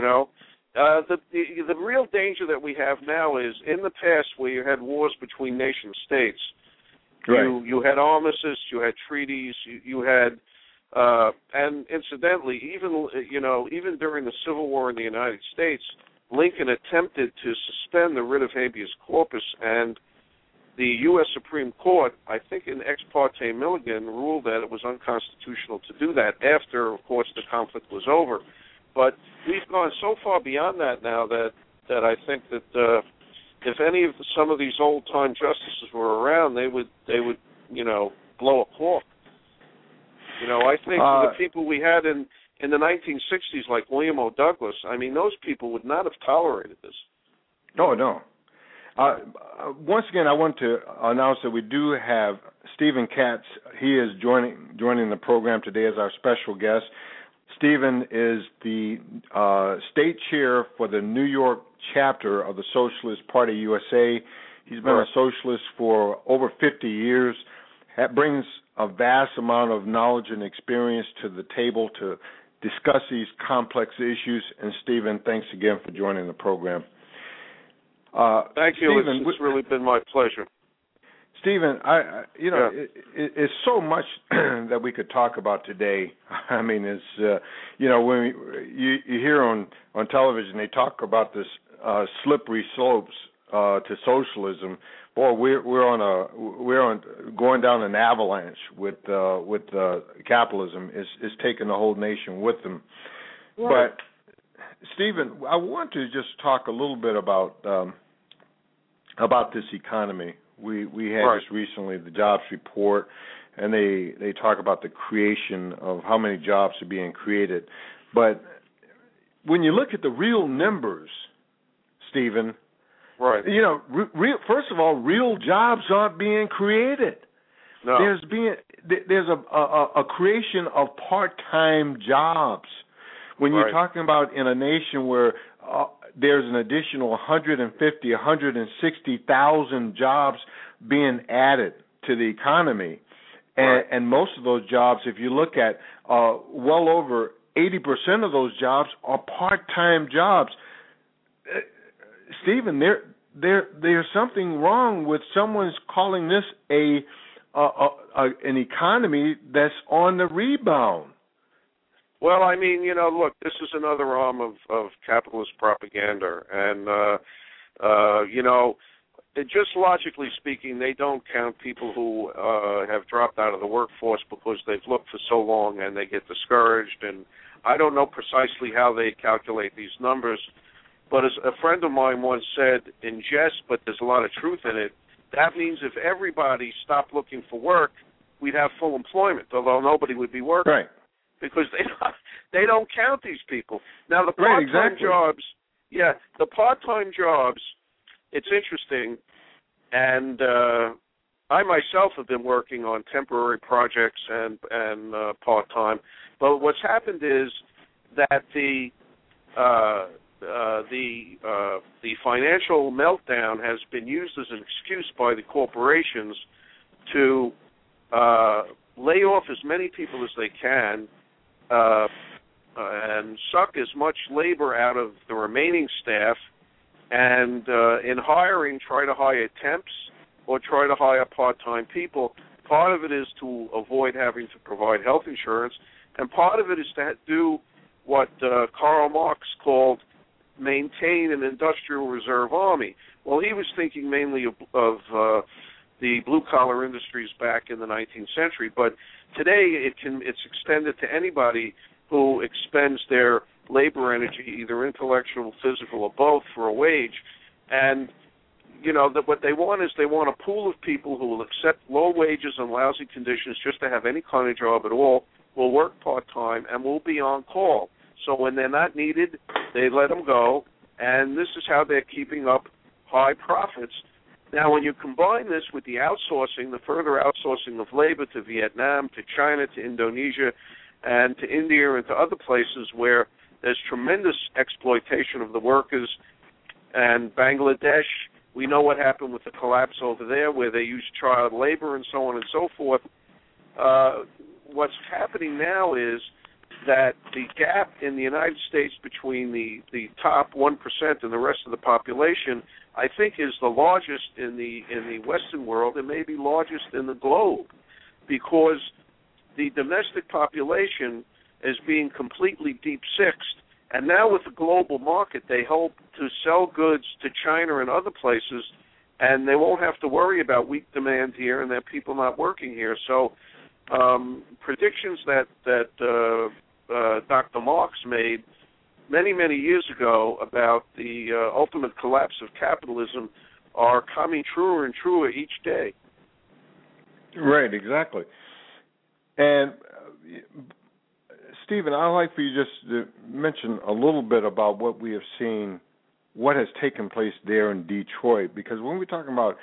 The real danger that we have now is in the past where you had wars between nation states, Right. You had armistices, you had treaties, you had, and incidentally, even during the Civil War in the United States, Lincoln attempted to suspend the writ of habeas corpus, and the U.S. Supreme Court, I think in Ex parte Milligan, ruled that it was unconstitutional to do that after, of course, the conflict was over. But we've gone so far beyond that now that I think that if some of these old-time justices were around, they would blow a cork. I think the people we had in the 1960s, like William O. Douglas, I mean, those people would not have tolerated this. No. Once again, I want to announce that we do have Stephen Katz. He is joining the program today as our special guest. Stephen is the state chair for the New York chapter of the Socialist Party USA. He's been a socialist for over 50 years. That brings a vast amount of knowledge and experience to the table to discuss these complex issues. And Stephen, thanks again for joining the program. Thank you. Stephen, it's really been my pleasure. Stephen, it's so much that we could talk about today. I mean, it's when you hear on television they talk about this slippery slopes to socialism. Boy, we're going down an avalanche with capitalism. Is taking the whole nation with them. Right. But Stephen, I want to just talk a little bit about this economy. We had just recently the jobs report, and they talk about the creation of how many jobs are being created. But when you look at the real numbers, Stephen, first of all, real jobs aren't being created. No. There's a creation of part-time jobs. When you're talking about in a nation where there's an additional 160,000 jobs being added to the economy, and most of those jobs, if you look at well over 80% of those jobs are part-time jobs. Stephen, there's something wrong with someone's calling this an economy that's on the rebound. Well, I mean, look, this is another arm of capitalist propaganda, and just logically speaking, they don't count people who have dropped out of the workforce because they've looked for so long and they get discouraged. And I don't know precisely how they calculate these numbers, but as a friend of mine once said in jest, but there's a lot of truth in it, that means if everybody stopped looking for work, we'd have full employment, although nobody would be working. Right. Because they don't count these people. Now, the part-time jobs, the part-time jobs, it's interesting, and I myself have been working on temporary projects and part-time, but what's happened is that the financial meltdown has been used as an excuse by the corporations to lay off as many people as they can, and suck as much labor out of the remaining staff, and in hiring, try to hire temps or try to hire part-time people. Part of it is to avoid having to provide health insurance, and part of it is to do what Karl Marx called maintain an industrial reserve army. Well, he was thinking mainly of the blue-collar industries back in the 19th century, but today it's extended to anybody who expends their labor energy, either intellectual, physical, or both, for a wage. And, what they want is they want a pool of people who will accept low wages and lousy conditions just to have any kind of job at all, will work part-time, and will be on call. So when they're not needed, they let them go, and this is how they're keeping up high profits. Now, when you combine this with the outsourcing, the further outsourcing of labor to Vietnam, to China, to Indonesia, and to India, and to other places where there's tremendous exploitation of the workers, and Bangladesh, we know what happened with the collapse over there, where they used child labor and so on and so forth. What's happening now is that the gap in the United States between the top 1% and the rest of the population, I think, is the largest in the Western world and maybe largest in the globe, because the domestic population is being completely deep-sixed. And now with the global market, they hope to sell goods to China and other places, and they won't have to worry about weak demand here and that people not working here. So predictions that Dr. Marx made many, many years ago about the ultimate collapse of capitalism are coming truer and truer each day. Right, exactly. And Stephen, I'd like for you just to mention a little bit about what we have seen, what has taken place there in Detroit, because when we're talking about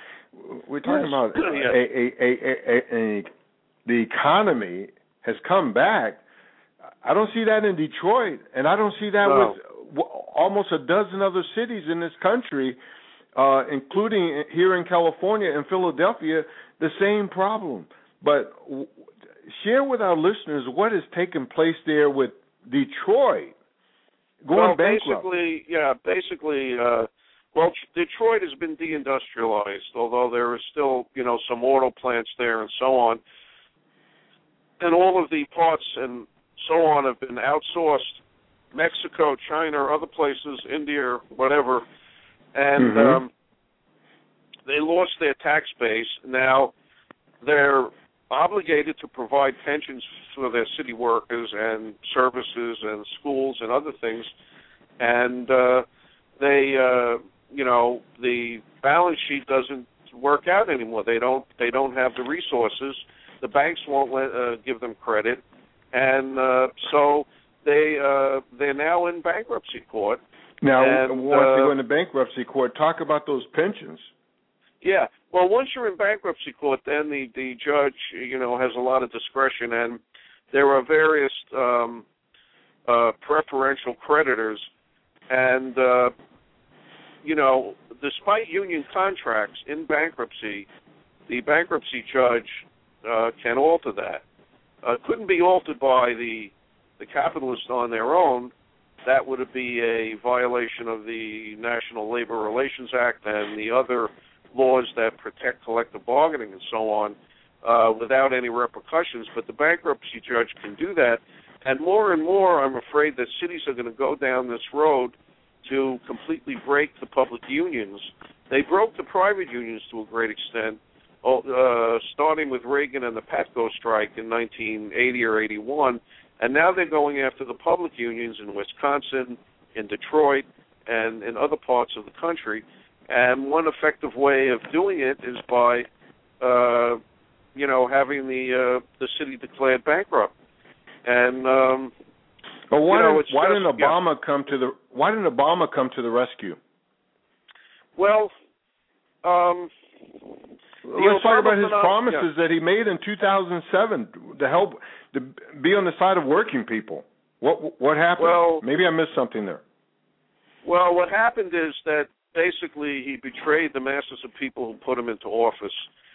the economy has come back. I don't see that in Detroit, and I don't see that with almost a dozen other cities in this country, including here in California and Philadelphia, the same problem. But share with our listeners what has taken place there with Detroit going bankrupt. Basically, Detroit has been deindustrialized, although there is still, some auto plants there and so on. And all of the parts and so on have been outsourced. Mexico, China, other places, India, whatever. And they lost their tax base. Now they're obligated to provide pensions for their city workers and services and schools and other things. And the balance sheet doesn't work out anymore. They don't have the resources. The banks won't give them credit, and so they're now in bankruptcy court. Now, once they go into bankruptcy court, talk about those pensions. Yeah. Well, once you're in bankruptcy court, then the judge, has a lot of discretion, and there are various preferential creditors, and despite union contracts in bankruptcy, the bankruptcy judge can alter that. Couldn't be altered by the capitalists on their own. That would be a violation of the National Labor Relations Act and the other laws that protect collective bargaining and so on without any repercussions. But the bankruptcy judge can do that. And more, I'm afraid that cities are going to go down this road to completely break the public unions. They broke the private unions to a great extent, starting with Reagan and the Patco strike in 1980 or 81, and now they're going after the public unions in Wisconsin, in Detroit, and in other parts of the country. And one effective way of doing it is by, having the city declared bankrupt. And why didn't Obama come to the rescue? Well, let's talk about his promises that he made in 2007 to help to be on the side of working people. What happened? Well, maybe I missed something there. Well, what happened is that basically he betrayed the masses of people who put him into office.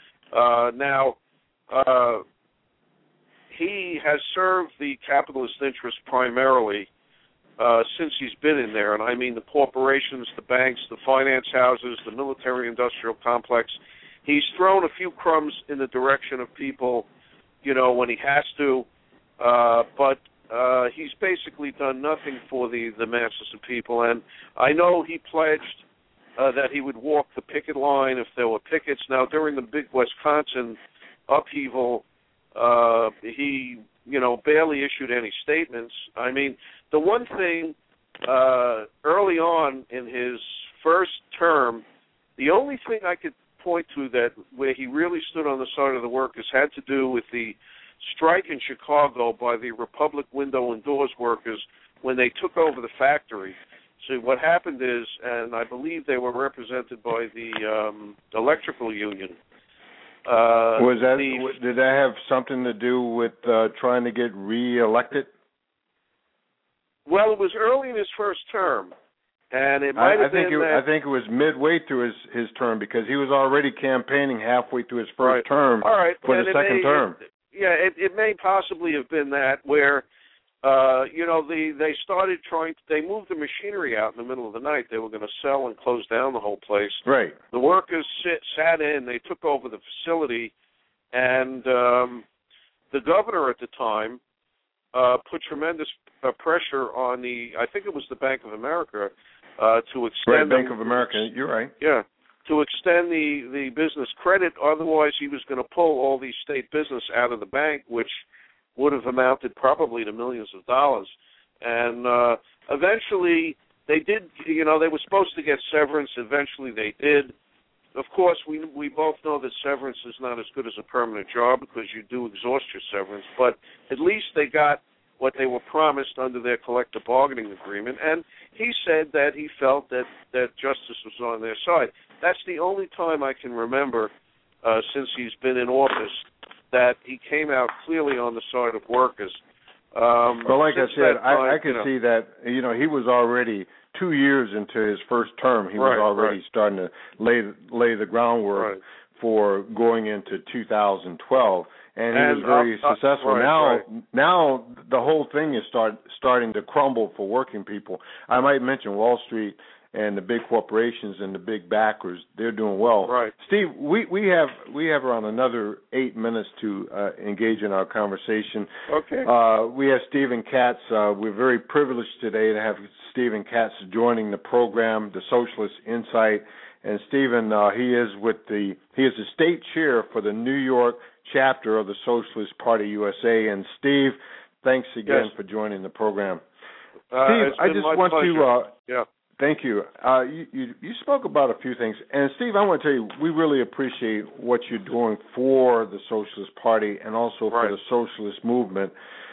He has served the capitalist interest primarily since he's been in there, and I mean the corporations, the banks, the finance houses, the military-industrial complex. He's thrown a few crumbs in the direction of people, when he has to, but he's basically done nothing for the masses of people. And I know he pledged that he would walk the picket line if there were pickets. Now, during the big Wisconsin upheaval, he, barely issued any statements. I mean, the one thing early on in his first term, the only thing I could point to that where he really stood on the side of the workers had to do with the strike in Chicago by the Republic window and doors workers when they took over the factory. So what happened is, and I believe they were represented by the electrical union. Did that have something to do with trying to get reelected? Well, it was early in his first term, and it might have been I think it was midway through his term, because he was already campaigning halfway through his first term for the second term. It may possibly have been that where they started they moved the machinery out in the middle of the night. They were going to sell and close down the whole place. Right. The workers sat in, they took over the facility, and the governor at the time put tremendous pressure on I think it was the Bank of America, to extend... Right, Bank of America, you're right. Yeah, to extend the business credit. Otherwise, he was going to pull all these state business out of the bank, which would have amounted probably to millions of dollars. And eventually they did, they were supposed to get severance. Eventually they did. Of course, we both know that severance is not as good as a permanent job because you do exhaust your severance, but at least they got what they were promised under their collective bargaining agreement. And he said that he felt that justice was on their side. That's the only time I can remember since he's been in office that he came out clearly on the side of workers. Well, like I said, I could see that, he was already 2 years into his first term. He was already starting to lay the groundwork for going into 2012. And he was very successful. Now the whole thing is starting to crumble for working people. I might mention Wall Street and the big corporations and the big backers. They're doing well. Right. Steve, we have around another 8 minutes to engage in our conversation. Okay. We have Stephen Katz. We're very privileged today to have Stephen Katz joining the program, The Socialist Insight. And Stephen, he is the state chair for the New York chapter of the Socialist Party USA. And Steve, thanks again for joining the program. Steve, I just want to thank you. You spoke about a few things. And Steve, I want to tell you, we really appreciate what you're doing for the Socialist Party and also for the socialist movement.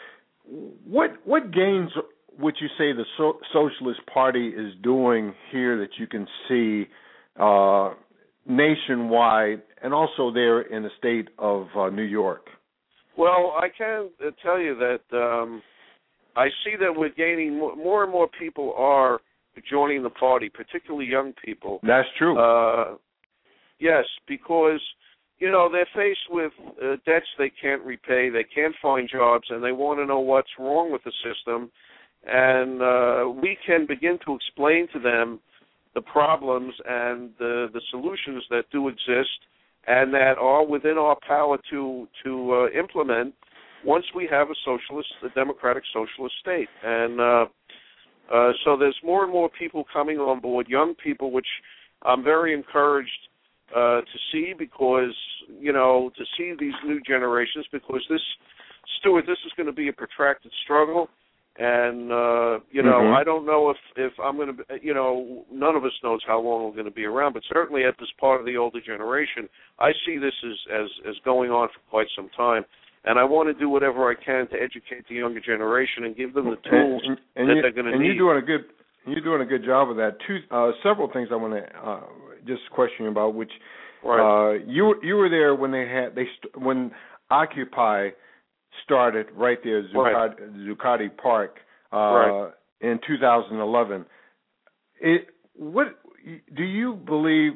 What gains would you say the Socialist Party is doing here that you can see nationwide and also there in the state of New York? Well, I can tell you that I see that we're gaining more and more people are joining the party, particularly young people. That's true. Yes, because, they're faced with debts they can't repay, they can't find jobs, and they want to know what's wrong with the system. And we can begin to explain to them the problems and the solutions that do exist and that are within our power to implement once we have a democratic socialist state. And so there's more and more people coming on board, young people, which I'm very encouraged to see because, to see these new generations, because this is going to be a protracted struggle. And, I don't know if I'm going to, none of us knows how long we're going to be around, but certainly at this part of the older generation, I see this as going on for quite some time. And I want to do whatever I can to educate the younger generation and give them the tools that they're going to need. You're doing a good job of that. Several things I want to just question you about, which you were there when when Occupy started right there, Zuccotti Park, in 2011. What do you believe?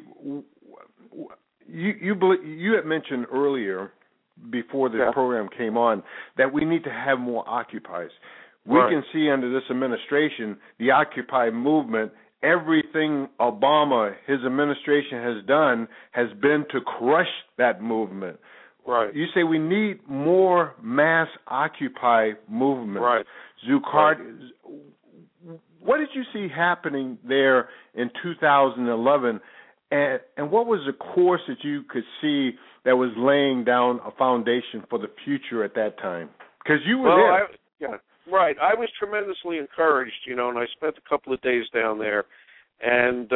You had mentioned earlier, before this program came on, that we need to have more occupies. We can see under this administration, the Occupy movement, everything Obama, his administration has done has been to crush that movement. Right. You say we need more mass Occupy movement. Right. Zuccotti, what did you see happening there in 2011? And what was the course that you could see that was laying down a foundation for the future at that time? Because you were there. Right. I was tremendously encouraged, and I spent a couple of days down there. And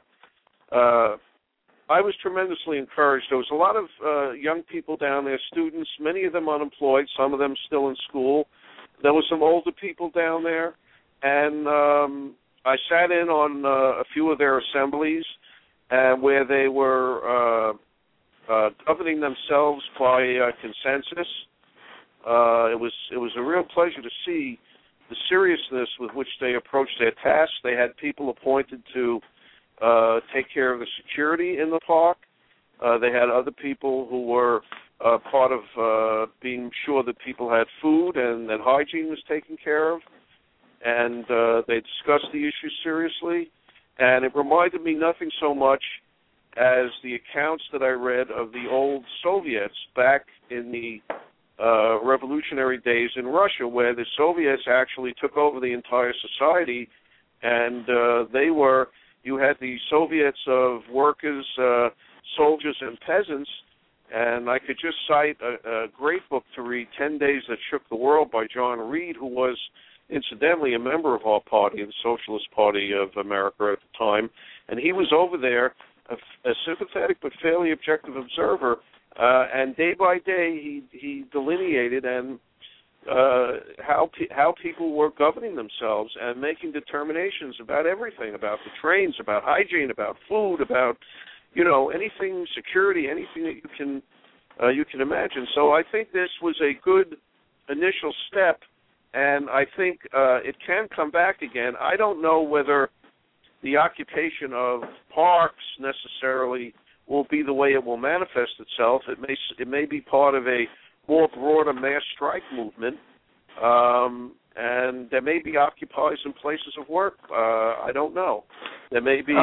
I was tremendously encouraged. There was a lot of young people down there, students, many of them unemployed, some of them still in school. There were some older people down there. And I sat in on a few of their assemblies where they were governing themselves by consensus. It was a real pleasure to see the seriousness with which they approached their tasks. They had people appointed to take care of the security in the park. They had other people who were part of being sure that people had food and that hygiene was taken care of. And they discussed the issue seriously. And it reminded me nothing so much as the accounts that I read of the old Soviets back in the revolutionary days in Russia, where the Soviets actually took over the entire society, and you had the Soviets of workers, soldiers, and peasants. And I could just cite a great book to read, 10 Days That Shook the World by John Reed, who was incidentally a member of our party, the Socialist Party of America at the time. And he was over there, a sympathetic but fairly objective observer, and day by day he delineated and how people were governing themselves and making determinations about everything, about the trains, about hygiene, about food, about anything, security, anything that you can imagine. So I think this was a good initial step, and I think it can come back again. I don't know whether the occupation of parks necessarily will be the way it will manifest itself. It may be part of a more broader mass strike movement, and there may be occupies in places of work. I don't know. There may be,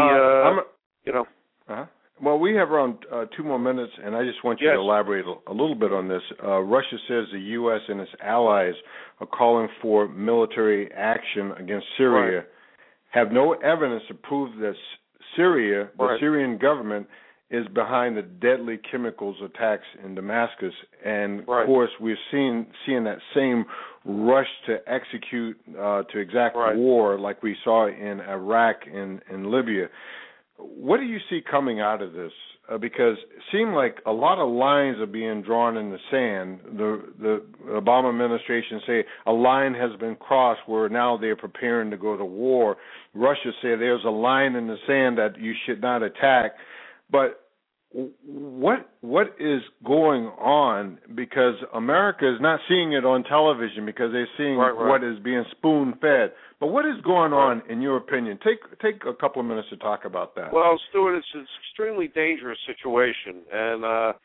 Well, we have around 2 more minutes, and I just want you to elaborate a little bit on this. Russia says the U.S. and its allies are calling for military action against Syria, have no evidence to prove that Syria, the Syrian government, is behind the deadly chemicals attacks in Damascus. And, of course, we're seeing that same rush to execute, to exact war like we saw in Iraq and Libya. What do you see coming out of this? Because it seemed like a lot of lines are being drawn in the sand. The Obama administration say a line has been crossed where now they're preparing to go to war. Russia say there's a line in the sand that you should not attack. But what is going on? Because America is not seeing it on television because they're seeing what is being spoon-fed. But what is going on, in your opinion? Take a couple of minutes to talk about that. Well, Stuart, it's an extremely dangerous situation. And,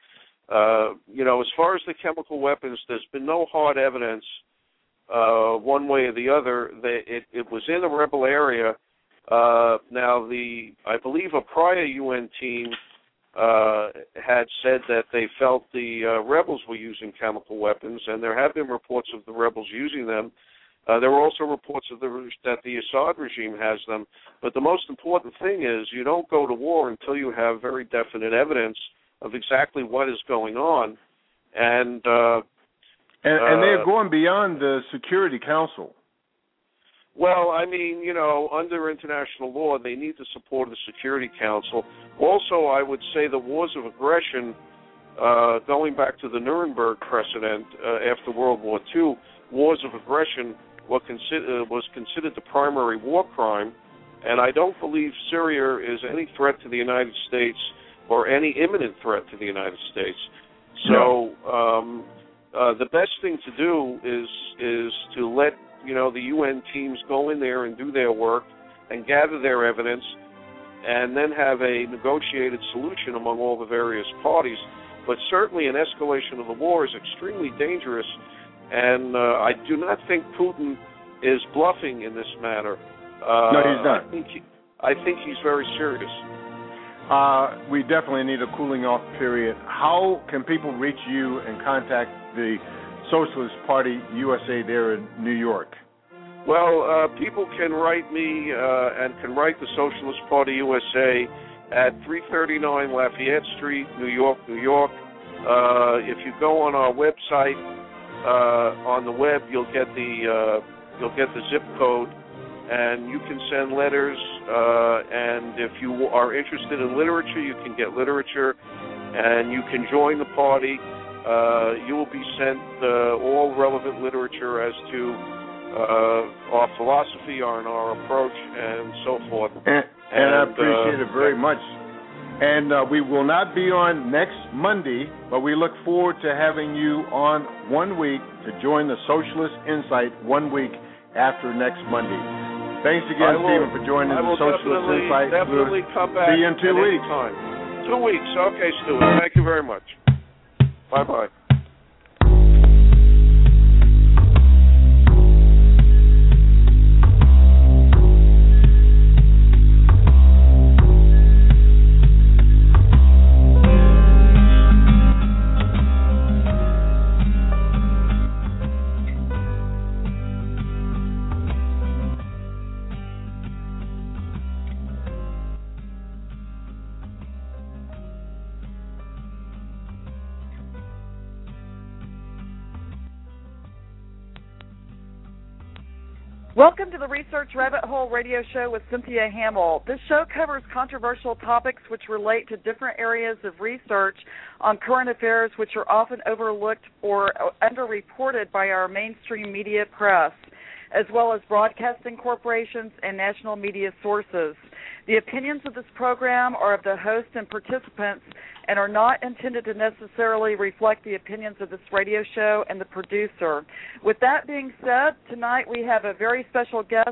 as far as the chemical weapons, there's been no hard evidence one way or the other. It was in a rebel area. Now, I believe a prior UN team had said that they felt the rebels were using chemical weapons, and there have been reports of the rebels using them. There were also reports that the Assad regime has them. But the most important thing is you don't go to war until you have very definite evidence of exactly what is going on. And they're going beyond the Security Council. Well, I mean, under international law, they need the support of the Security Council. Also, I would say the wars of aggression, going back to the Nuremberg precedent after World War II, wars of aggression was considered the primary war crime, and I don't believe Syria is any threat to the United States or any imminent threat to the United States. So the best thing to do is to let the UN teams go in there and do their work and gather their evidence and then have a negotiated solution among all the various parties. But certainly an escalation of the war is extremely dangerous, and I do not think Putin is bluffing in this matter. No, he's not. I think he's very serious. We definitely need a cooling off period. How can people reach you and contact the Socialist Party USA there in New York? Well, people can write me and can write the Socialist Party USA at 339 Lafayette Street, New York, New York. If you go on our website, on the web, you'll get the zip code, and you can send letters. And if you are interested in literature, you can get literature, and you can join the party. You will be sent all relevant literature as to our philosophy, our approach, and so forth. And I appreciate it very much. And we will not be on next Monday, but we look forward to having you on 1 week to join the Socialist Insight 1 week after next Monday. Thanks again, Stephen, for joining the Socialist Insight. Definitely come back. See you in 2 weeks. Time. 2 weeks. Okay, Stuart. Thank you very much. Bye-bye. Welcome to the Research Rabbit Hole radio show with Cynthia Hamill. This show covers controversial topics which relate to different areas of research on current affairs which are often overlooked or underreported by our mainstream media press, as well as broadcasting corporations and national media sources. The opinions of this program are of the host and participants and are not intended to necessarily reflect the opinions of this radio show and the producer. With that being said, tonight we have a very special guest,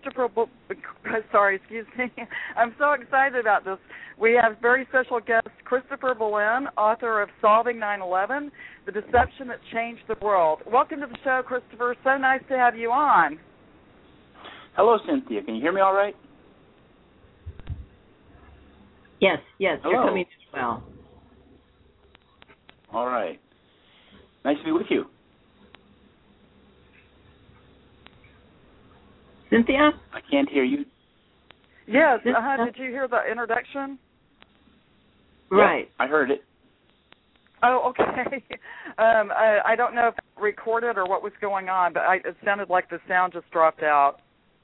I'm so excited about this. We have very special guest, Christopher Bolen, author of Solving 9/11, The Deception That Changed the World. Welcome to the show, Christopher. So nice to have you on. Hello, Cynthia. Can you hear me all right? Yes, Hello. You're coming through well. All right. Nice to be with you. Cynthia? I can't hear you. Yes. Did you hear the introduction? Right. Yeah, I heard it. Oh, okay. I don't know if it recorded or what was going on, but it sounded like the sound just dropped out.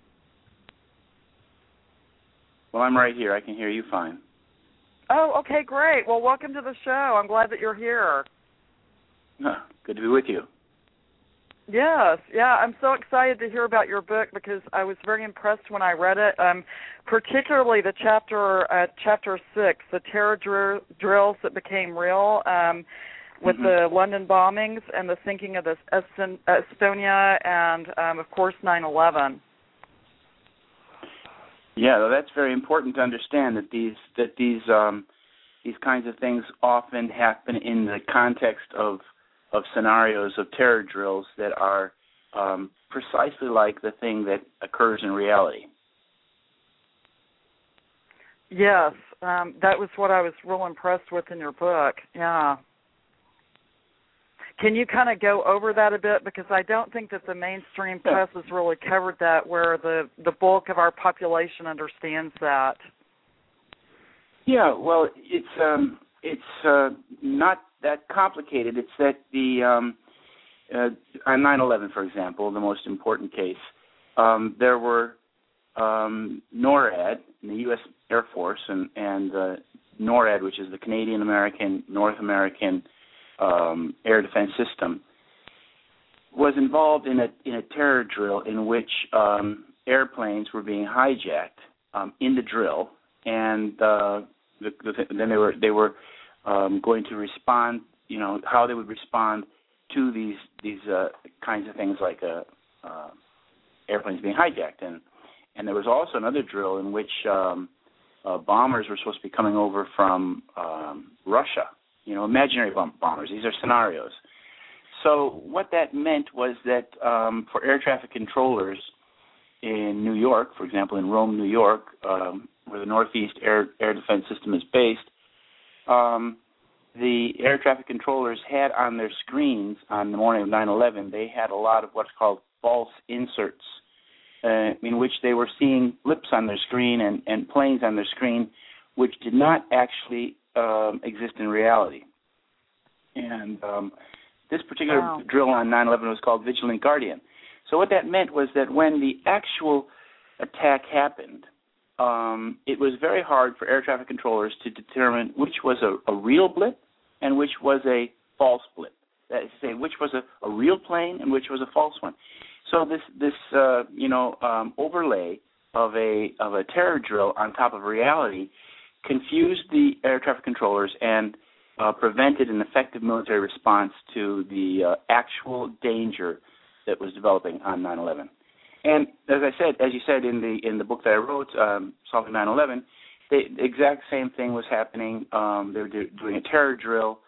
Well, I'm right here. I can hear you fine. Oh, okay, great. Well, welcome to the show. I'm glad that you're here. Good to be with you. Yes, yeah, I'm so excited to hear about your book because I was very impressed when I read it, particularly the chapter 6, the terror drills that became real, with the London bombings and the sinking of the Estonia and, of course, 9/11. Yeah, well, that's very important to understand that these kinds of things often happen in the context of scenarios of terror drills that are precisely like the thing that occurs in reality. Yes, that was what I was real impressed with in your book. Yeah. Can you kind of go over that a bit? Because I don't think that the mainstream press has really covered that, where the bulk of our population understands that. Yeah, well, it's not that complicated. It's that on 9/11, for example, the most important case, there were NORAD, the U.S. Air Force, and NORAD, which is the Canadian-American, North American air defense system, was involved in a terror drill in which airplanes were being hijacked in the drill, and then they were going to respond. You know how they would respond to these kinds of things like airplanes being hijacked, and there was also another drill in which bombers were supposed to be coming over from Russia. You know, imaginary bombers. These are scenarios. So what that meant was that for air traffic controllers in New York, for example, in Rome, New York, where the Northeast Air Defense System is based, the air traffic controllers had on their screens on the morning of 9/11, they had a lot of what's called false inserts, in which they were seeing blips on their screen and planes on their screen, which did not actually exist in reality. And this particular drill on 9/11 was called Vigilant Guardian. So what that meant was that when the actual attack happened, it was very hard for air traffic controllers to determine which was a real blip and which was a false blip. That is to say, which was a real plane and which was a false one. So this overlay of a terror drill on top of reality confused the air traffic controllers and prevented an effective military response to the actual danger that was developing on 9/11. And as you said in the book that I wrote, Solving 9/11, the exact same thing was happening. They were doing a terror drill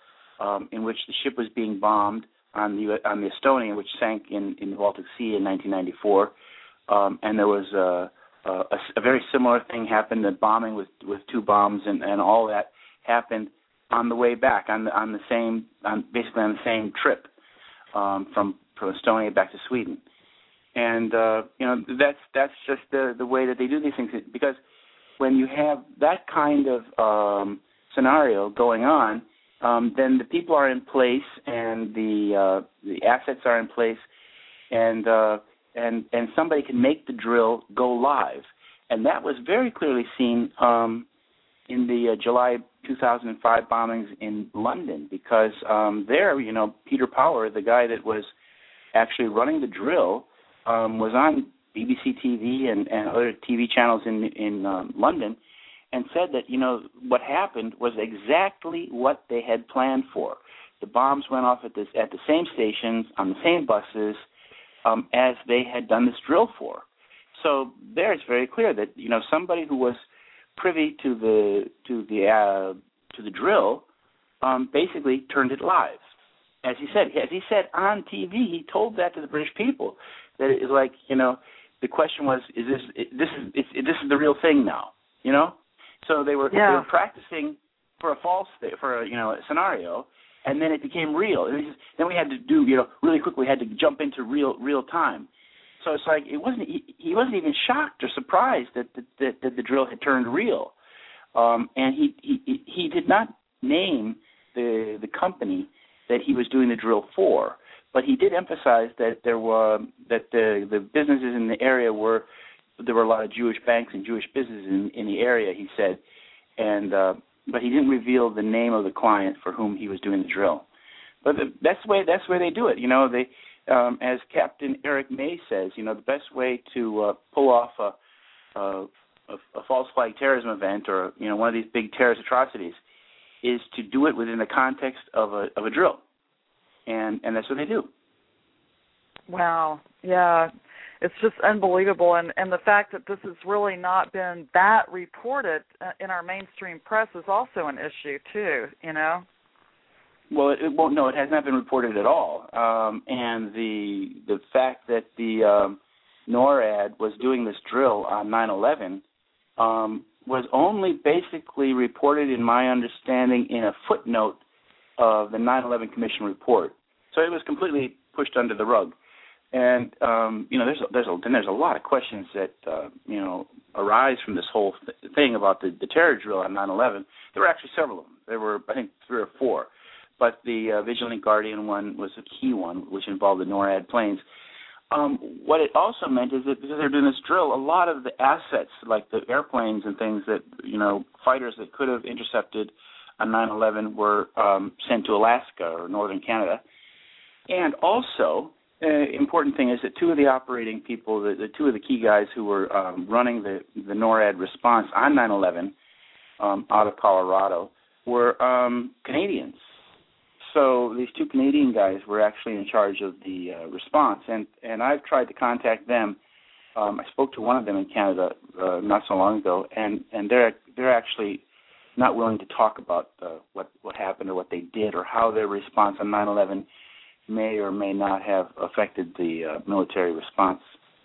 in which the ship was being bombed on the Estonia, which sank in the Baltic Sea in 1994, and there was a very similar thing happened, the bombing with 2 bombs, and all that happened on the way back basically on the same trip from Estonia back to Sweden. And that's just the way that they do these things, because when you have that kind of scenario going on, then the people are in place and the assets are in place, and somebody can make the drill go live, and that was very clearly seen in the July 2005 bombings in London, because there, Peter Power, the guy that was actually running the drill, was on BBC TV and other TV channels in London, and said that what happened was exactly what they had planned for. The bombs went off at the same stations on the same buses as they had done this drill for. So there it's very clear that somebody who was privy to the drill basically turned it live. As he said on TV, he told that to the British people, that it is like, the question was, is this is the real thing now, So they were practicing for a scenario, and then it became real. Then we had to do, really quickly, we had to jump into real time. So it's like he wasn't even shocked or surprised that the drill had turned real, and he did not name the company that he was doing the drill for, but he did emphasize that the businesses in the area there were a lot of Jewish banks and Jewish businesses in the area, he said, and but he didn't reveal the name of the client for whom he was doing the drill. But that's the way they do it. They as Captain Eric May says, the best way to pull off a false flag terrorism event or one of these big terrorist atrocities is to do it within the context of a drill, and that's what they do. Wow, yeah, it's just unbelievable, and the fact that this has really not been that reported in our mainstream press is also an issue too. Well, it has not been reported at all, and the fact that the NORAD was doing this drill on 9/11 was only basically reported, in my understanding, in a footnote of the 9/11 Commission report. So it was completely pushed under the rug. And there's a lot of questions that arise from this whole thing about the terror drill on 9/11. There were actually several of them. There were, I think, 3 or 4. But the Vigilant Guardian one was a key one, which involved the NORAD planes. What it also meant is that because they're doing this drill, a lot of the assets, like the airplanes and things that, fighters that could have intercepted on 9/11 were sent to Alaska or northern Canada. And also, important thing is that 2 of the operating people, the 2 of the key guys who were running the NORAD response on 9/11 out of Colorado were Canadians. So these 2 Canadian guys were actually in charge of the response, and I've tried to contact them. I spoke to one of them in Canada not so long ago, and they're actually not willing to talk about what happened or what they did or how their response on 9/11 may or may not have affected the military response.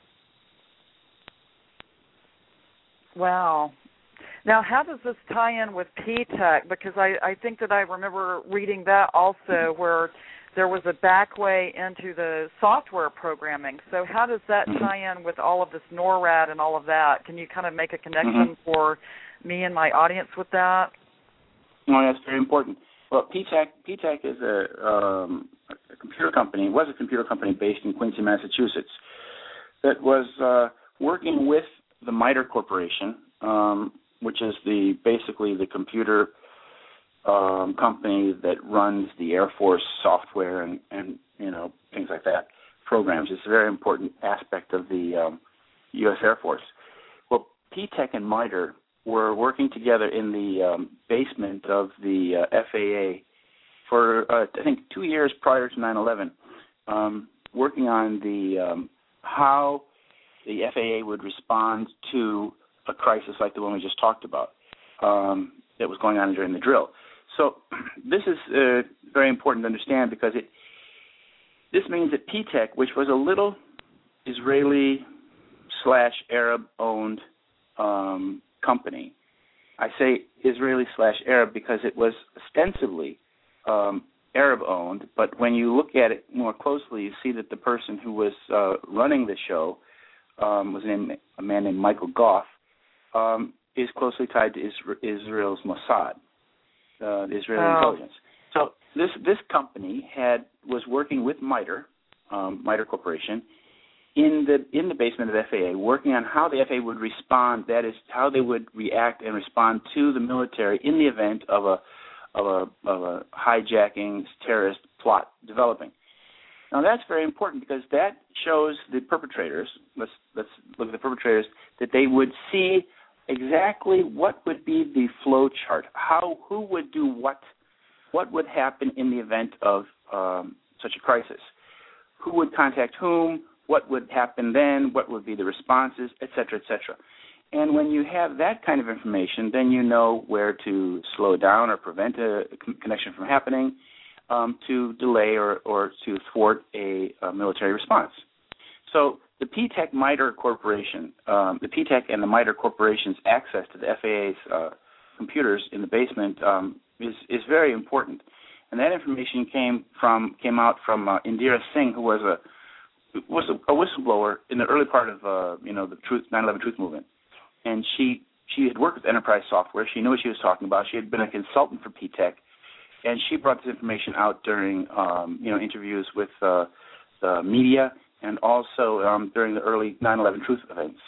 Wow. Now, how does this tie in with P-TECH? Because I think that I remember reading that also, where there was a back way into the software programming. So how does that tie in with all of this NORAD and all of that? Can you kind of make a connection for me and my audience with that? Oh, that's very important. Well, P-TECH is a computer company. It was a computer company based in Quincy, Massachusetts, that was working with the MITRE Corporation, which is basically the computer company that runs the Air Force software and things like that, programs. It's a very important aspect of the U.S. Air Force. Well, P-TECH and MITRE were working together in the basement of the FAA for, I think, 2 years prior to 9/11, working on the how the FAA would respond to a crisis like the one we just talked about that was going on during the drill. So this is very important to understand because this means that P-TECH, which was a little Israeli/Arab-owned company, I say Israeli/Arab because it was ostensibly Arab-owned, but when you look at it more closely, you see that the person who was running the show was a man named Michael Goff, is closely tied to Israel's Mossad, the Israeli intelligence. So this company was working with MITRE Corporation, in the basement of the FAA, working on how the FAA would respond. That is, how they would react and respond to the military in the event of a hijacking terrorist plot developing. Now that's very important because that shows the perpetrators. Let's look at the perpetrators, that they would see exactly what would be the flow chart. Who would do what would happen in the event of such a crisis. Who would contact whom? What would happen then? What would be the responses, et cetera, et cetera. And when you have that kind of information, then you know where to slow down or prevent a connection from happening, to delay or to thwart a military response. So the P-TECH MITRE Corporation, the P-TECH and the MITRE Corporation's access to the FAA's computers in the basement is very important. And that information came out from Indira Singh, who was a whistleblower in the early part of the 9/11 Truth Movement, and she had worked with Enterprise Software. She knew what she was talking about. She had been a consultant for P-TECH, and she brought this information out during interviews with the media and also during the early 9/11 Truth events.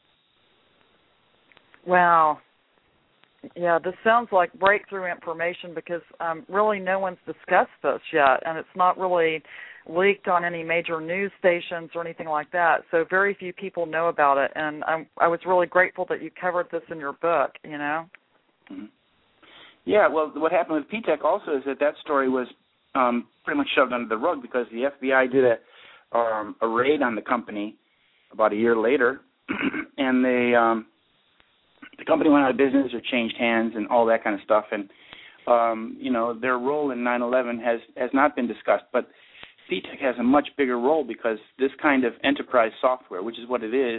Wow. Yeah, this sounds like breakthrough information because really no one's discussed this yet, and it's not really leaked on any major news stations or anything like that. So very few people know about it, and I was really grateful that you covered this in your book, you know? Mm-hmm. Yeah, well, what happened with P-TECH also is that story was pretty much shoved under the rug because the FBI did a raid on the company about a year later, and the company went out of business or changed hands and all that kind of stuff. And, their role in 9/11 has not been discussed. But P-TECH has a much bigger role because this kind of enterprise software, which is what it is,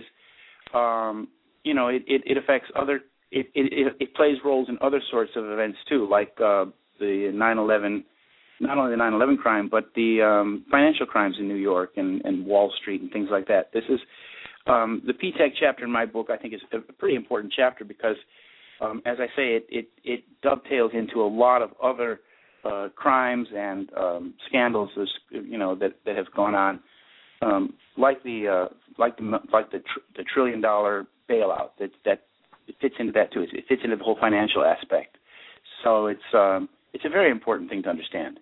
it affects other – it plays roles in other sorts of events too, like the 9/11 – not only the 9/11 crime, but the financial crimes in New York and Wall Street and things like that. This is the P-TECH chapter in my book, I think, is a pretty important chapter because, as I say, it dovetails into a lot of other crimes and scandals, that have gone on, like the $1 trillion bailout. That it fits into that too. It fits into the whole financial aspect. So it's a very important thing to understand.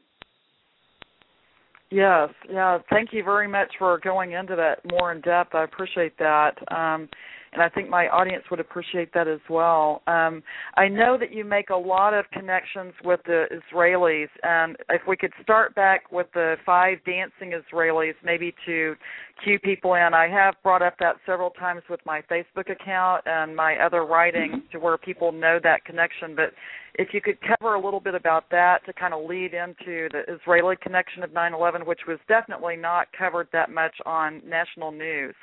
Yes, yeah. Thank you very much for going into that more in depth. I appreciate that. And I think my audience would appreciate that as well. I know that you make a lot of connections with the Israelis, and if we could start back with the 5 dancing Israelis, maybe to cue people in. I have brought up that several times with my Facebook account and my other writings to where people know that connection, but if you could cover a little bit about that to kind of lead into the Israeli connection of 9/11, which was definitely not covered that much on national news.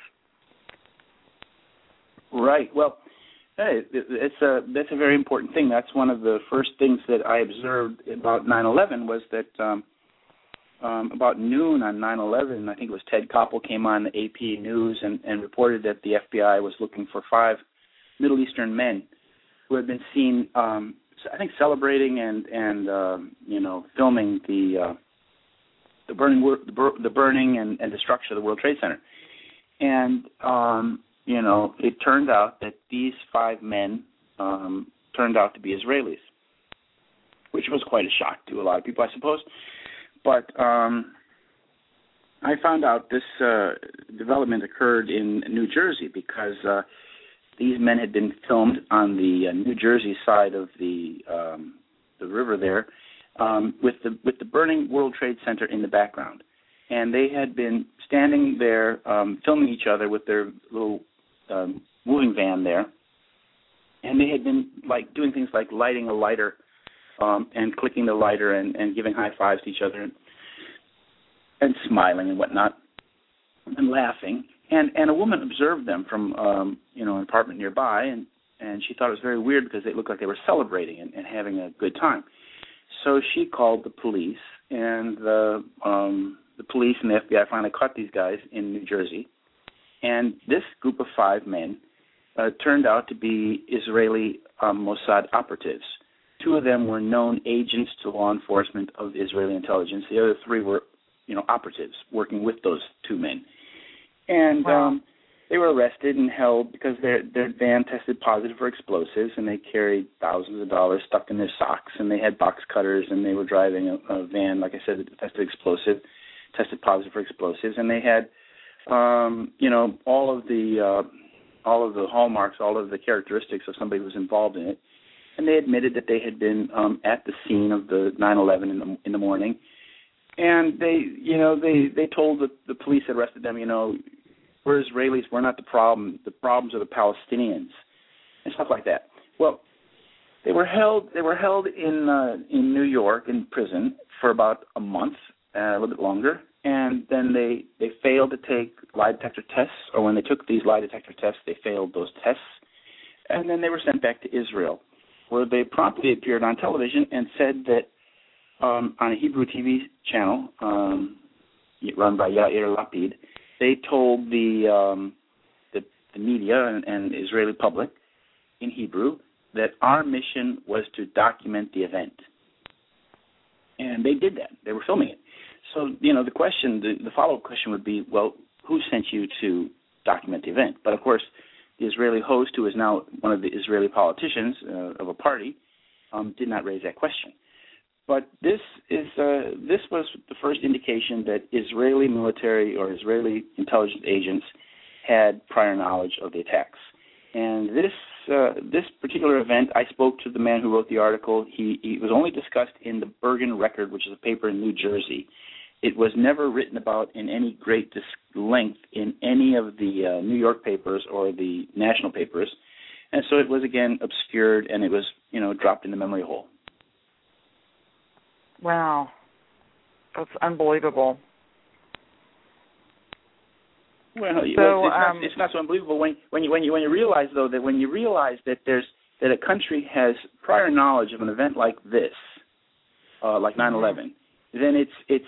Right. Well, that's a very important thing. That's one of the first things that I observed about 9/11 was that about noon on 9/11, I think it was Ted Koppel came on the AP News and reported that the FBI was looking for 5 Middle Eastern men who had been seen, I think, celebrating and filming the burning and destruction of the World Trade Center, and it turned out that these 5 men turned out to be Israelis, which was quite a shock to a lot of people, I suppose. But I found out this development occurred in New Jersey because these men had been filmed on the New Jersey side of the river there, with the burning World Trade Center in the background, and they had been standing there filming each other with their little moving van there, and they had been doing things like lighting a lighter and clicking the lighter and giving high fives to each other and smiling and whatnot and laughing. And a woman observed them from an apartment nearby, and she thought it was very weird because they looked like they were celebrating and having a good time. So she called the police, and the police and the FBI finally caught these guys in New Jersey. And this group of 5 men turned out to be Israeli Mossad operatives. 2 of them were known agents to law enforcement of Israeli intelligence. The other 3 were, operatives working with those 2 men. And they were arrested and held because their van tested positive for explosives, and they carried thousands of dollars stuck in their socks, and they had box cutters, and they were driving a van, like I said, that tested positive for explosives, and they had, all of the hallmarks, all of the characteristics of somebody who was involved in it. And they admitted that they had been at the scene of the 9/11 in the morning, and they told the police that arrested them, we're Israelis, we're not the problem. The problems are the Palestinians, and stuff like that. Well, they were held in New York in prison for about a month, a little bit longer, and then they failed to take lie detector tests, or when they took these lie detector tests, they failed those tests, and then they were sent back to Israel, where they promptly appeared on television and said that on a Hebrew TV channel run by Yair Lapid, they told the media and Israeli public in Hebrew that our mission was to document the event. And they did that. They were filming it. So, the question, the follow-up question would be, well, who sent you to document the event? But, of course, the Israeli host, who is now one of the Israeli politicians of a party, did not raise that question. But this was the first indication that Israeli military or Israeli intelligence agents had prior knowledge of the attacks. And this particular event, I spoke to the man who wrote the article. He was only discussed in the Bergen Record, which is a paper in New Jersey. It was never written about in any great length in any of the New York papers or the national papers. And so it was, again, obscured, and it was, dropped in the memory hole. Wow. That's unbelievable. Well, it's not so unbelievable when you realize, though, that when you realize that that a country has prior knowledge of an event like this, like 9/11, then it's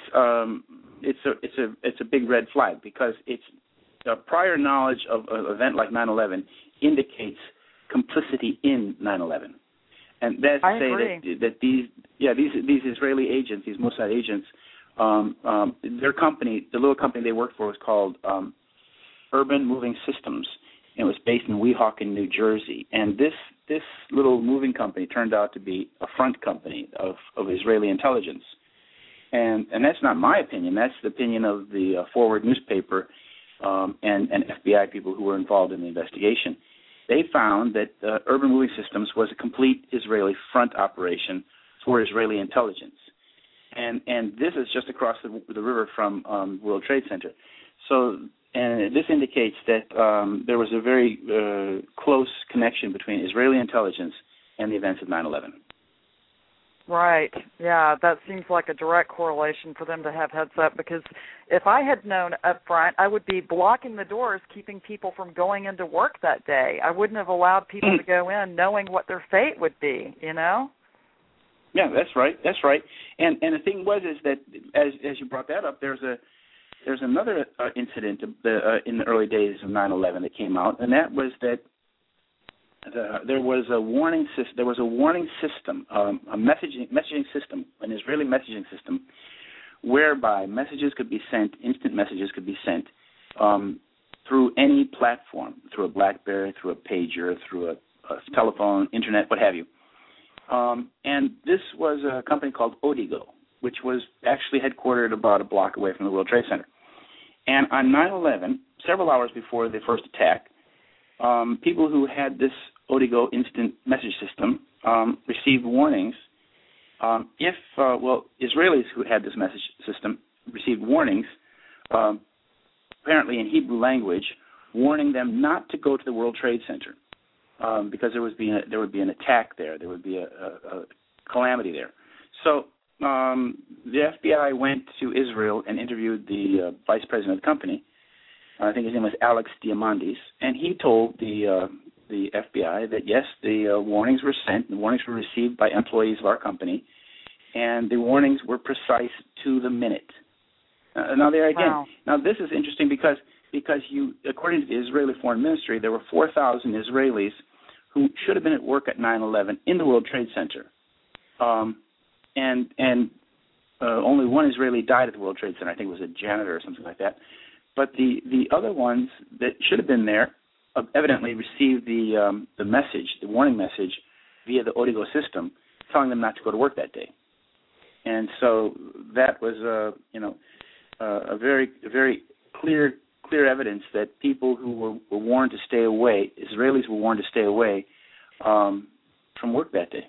a big red flag, because it's prior knowledge of an event like 9/11 indicates complicity in 9/11. And that's to say that these Israeli agents, these Mossad agents, their company, the little company they worked for was called Urban Moving Systems, and it was based in Weehawken, New Jersey. And this little moving company turned out to be a front company of Israeli intelligence. And that's not my opinion. That's the opinion of the Forward newspaper and FBI people who were involved in the investigation. They found that Urban Moving Systems was a complete Israeli front operation for Israeli intelligence. And this is just across the river from World Trade Center. So, and this indicates that there was a very close connection between Israeli intelligence and the events of 9/11. Right. Yeah, that seems like a direct correlation for them to have heads up, because if I had known up front, I would be blocking the doors, keeping people from going into work that day. I wouldn't have allowed people to go in knowing what their fate would be, Yeah, that's right. That's right. And the thing was is that as you brought that up, there's another incident in the early days of 9/11 that came out, and that was that there was a warning system. There was a warning system, a messaging system, an Israeli messaging system, whereby messages could be sent, instant messages could be sent through any platform, through a BlackBerry, through a pager, through a telephone, internet, what have you. And this was a company called Odigo, which was actually headquartered about a block away from the World Trade Center. And on 9/11, several hours before the first attack, people who had this Odigo instant message system received warnings. Israelis who had this message system received warnings, apparently in Hebrew language, warning them not to go to the World Trade Center because there would be an attack there. There would be calamity there. So the FBI went to Israel and interviewed the vice president of the company. I think his name was Alex Diamandis, and he told the FBI that yes, the warnings were sent, the warnings were received by employees of our company, and the warnings were precise to the minute. Now there again, wow. Now this is interesting because according to the Israeli Foreign Ministry, there were 4,000 Israelis who should have been at work at 9/11 in the World Trade Center, and only one Israeli died at the World Trade Center. I think it was a janitor or something like that. But the other ones that should have been there evidently received the message, the warning message, via the Odigo system, telling them not to go to work that day. And so that was a very clear evidence that people who were warned to stay away, Israelis were warned to stay away from work that day.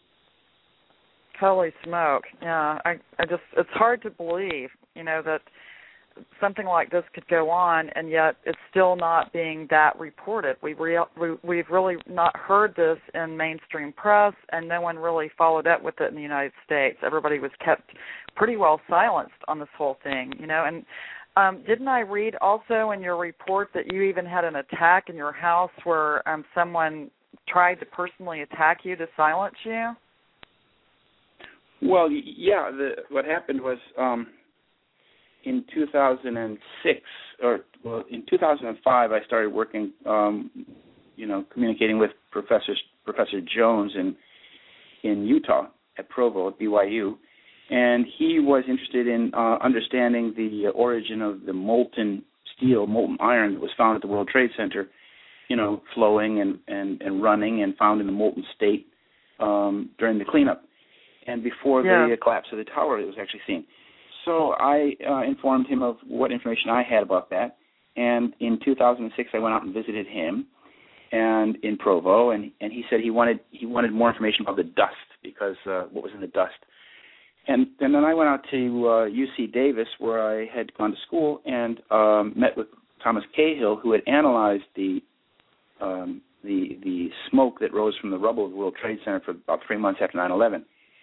Holy smoke! Yeah, I just, it's hard to believe, that something like this could go on, and yet it's still not being that reported. We've really not heard this in mainstream press, and no one really followed up with it in the United States. Everybody was kept pretty well silenced on this whole thing, And didn't I read also in your report that you even had an attack in your house where someone tried to personally attack you to silence you? Well, yeah. What happened was in 2006, in 2005, I started working, communicating with Professor Jones in Utah at Provo at BYU, and he was interested in understanding the origin of the molten iron that was found at the World Trade Center, flowing and running and found in the molten state during the cleanup and before the collapse of the tower that was actually seen. So I informed him of what information I had about that, and in 2006 I went out and visited him, and in Provo, and he said he wanted more information about the dust because what was in the dust, and then I went out to UC Davis where I had gone to school and met with Thomas Cahill, who had analyzed the smoke that rose from the rubble of the World Trade Center for about 3 months after 9/11.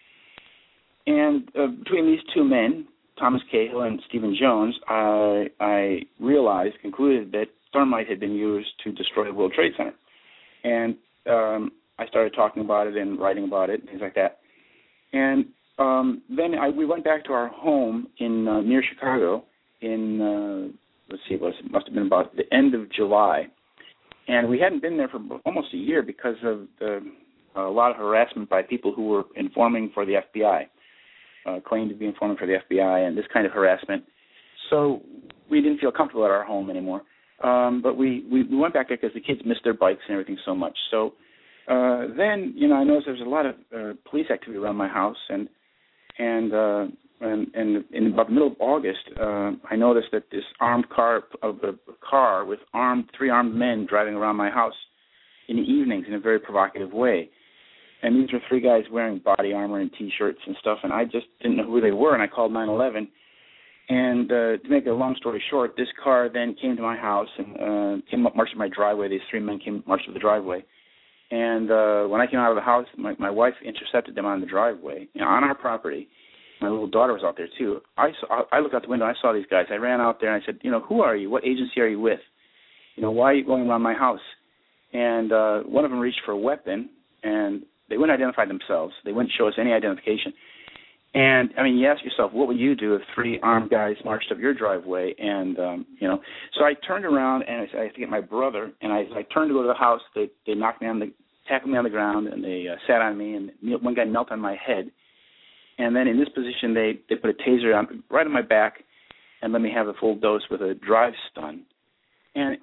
And between these two men, Thomas Cahill and Stephen Jones, I concluded that thermite had been used to destroy the World Trade Center. And I started talking about it and writing about it and things like that. And then we went back to our home in near Chicago in, it must have been about the end of July. And we hadn't been there for almost a year because of a lot of harassment by people who were informing for the FBI. Claimed to be informing for the FBI and this kind of harassment. So we didn't feel comfortable at our home anymore. But we went back there because the kids missed their bikes and everything so much. So then, I noticed there was a lot of police activity around my house, and in about the middle of August, I noticed that this armed car with three armed men driving around my house in the evenings in a very provocative way. And these were three guys wearing body armor and T-shirts and stuff, and I just didn't know who they were, and I called 911. And to make a long story short, this car then came to my house and came up, marched to my driveway. These three men marched to the driveway. And when I came out of the house, my wife intercepted them on the driveway, on our property. My little daughter was out there, too. I looked out the window, I saw these guys. I ran out there, and I said, who are you? What agency are you with? Why are you going around my house? And one of them reached for a weapon, and they wouldn't identify themselves. They wouldn't show us any identification. And, you ask yourself, what would you do if three armed guys marched up your driveway? And, so I turned around, and I had to get my brother, and I turned to go to the house. They tackled me on the ground, and they sat on me, and one guy knelt on my head. And then in this position, they put a taser right on my back and let me have a full dose with a drive stun. And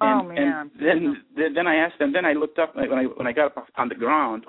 then I asked them. Then I looked up when I got up off the ground.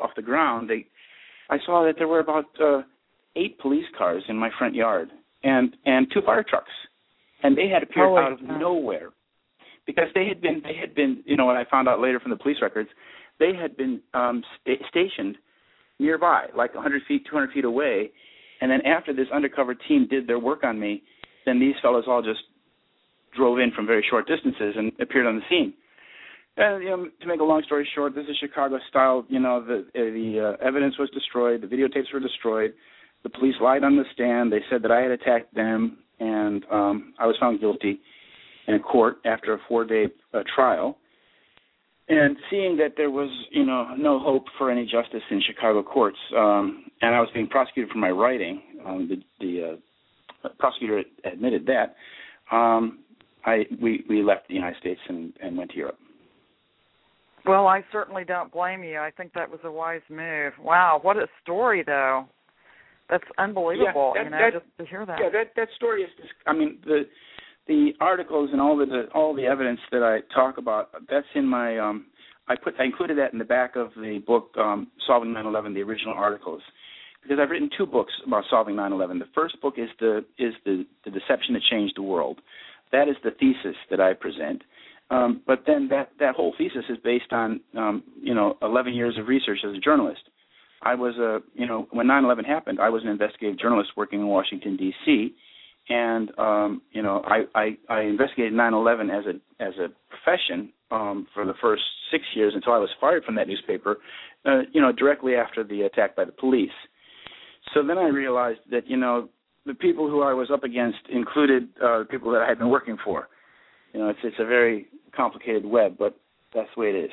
I saw that there were about 8 police cars in my front yard and 2 fire trucks, and they had appeared out of nowhere because they had been. What I found out later from the police records, they had been stationed nearby, like 100 feet, 200 feet away, and then after this undercover team did their work on me, then these fellows all just drove in from very short distances and appeared on the scene. To make a long story short, this is Chicago style. The evidence was destroyed. The videotapes were destroyed. The police lied on the stand. They said that I had attacked them, and I was found guilty in a court after a 4-day trial. And seeing that there was, no hope for any justice in Chicago courts, and I was being prosecuted for my writing, the prosecutor admitted that, we left the United States and went to Europe. Well, I certainly don't blame you. I think that was a wise move. Wow, what a story, though. That's unbelievable, just to hear that. Yeah, that story is just, the articles and all the evidence that I talk about, that's in my I included that in the back of the book Solving 9/11, the original articles, because I've written 2 books about solving 9/11. The first book is the deception that changed the world. That is the thesis that I present. But then that whole thesis is based on 11 years of research as a journalist. I was when 9/11 happened, I was an investigative journalist working in Washington D.C. And I investigated 9/11 as a profession for the first 6 years until I was fired from that newspaper, directly after the attack by the police. So then I realized that the people who I was up against included people that I had been working for. It's a very complicated web, but that's the way it is.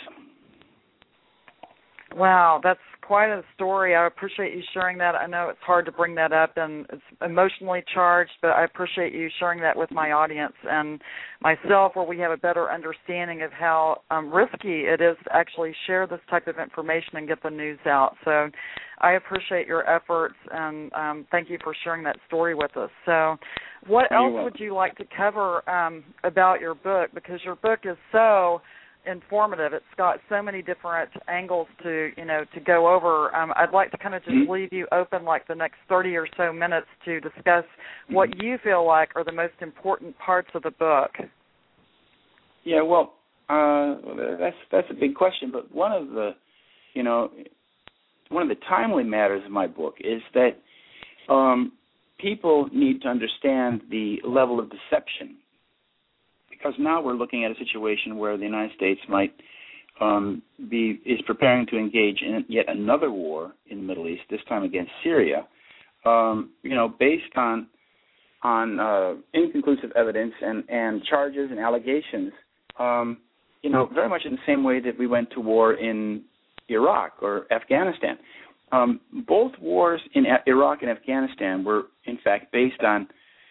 Wow, that's quite a story. I appreciate you sharing that. I know it's hard to bring that up, and it's emotionally charged, but I appreciate you sharing that with my audience and myself, where we have a better understanding of how risky it is to actually share this type of information and get the news out. So I appreciate your efforts, and thank you for sharing that story with us. So what else would you like to cover about your book? Because your book is so informative. It's got so many different angles to go over. I'd like to kind of just leave you open like the next 30 or so minutes to discuss what you feel like are the most important parts of the book. Yeah, well, that's a big question, but one of the timely matters of my book is that people need to understand the level of deception. Because now we're looking at a situation where the United States might is preparing to engage in yet another war in the Middle East, this time against Syria, based on inconclusive evidence and charges and allegations, very much in the same way that we went to war in Iraq or Afghanistan. Both wars in Iraq and Afghanistan were, in fact, based on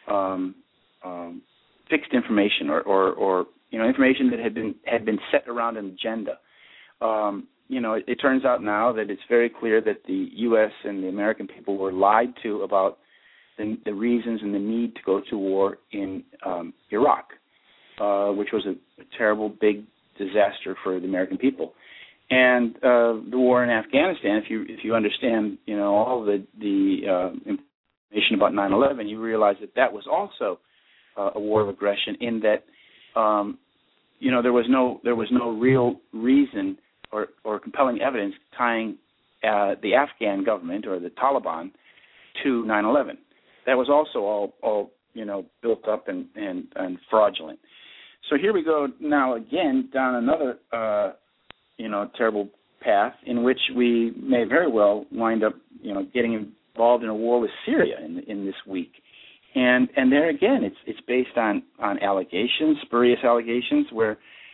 fixed information or information that had been set around an agenda. It turns out now that it's very clear that the U.S. and the American people were lied to about the reasons and the need to go to war in Iraq, which was a terrible, big disaster for the American people. And the war in Afghanistan, if you understand, all the information about 9/11, you realize that was also a war of aggression. In that, there was no real reason or compelling evidence tying the Afghan government or the Taliban to 9/11. That was also all built up and fraudulent. So here we go now again down another terrible path in which we may very well wind up getting involved in a war with Syria in this week. And there again, it's based on allegations, spurious allegations, where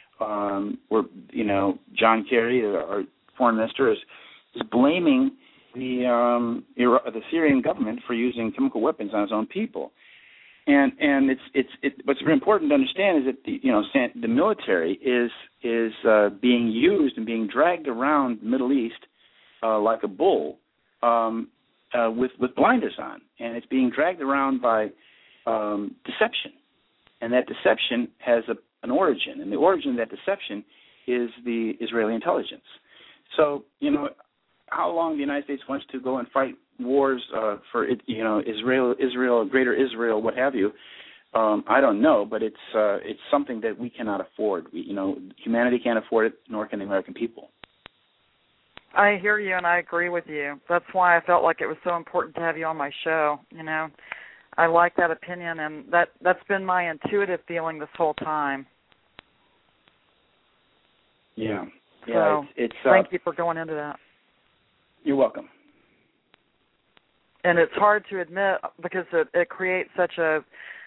John Kerry, our foreign minister, is blaming the Syrian government for using chemical weapons on its own people. And what's very important to understand is that the military is being used and being dragged around the Middle East like a bull. With blinders on, and it's being dragged around by deception, and that deception has an origin, and the origin of that deception is the Israeli intelligence. So, how long the United States wants to go and fight wars for Israel, Greater Israel, what have you, I don't know, but it's something that we cannot afford. Humanity can't afford it, nor can the American people. I hear you, and I agree with you. That's why I felt like it was so important to have you on my show. I like that opinion, and that's been my intuitive feeling this whole time. Yeah. So it's thank you for going into that. You're welcome. And it's hard to admit because it creates such a,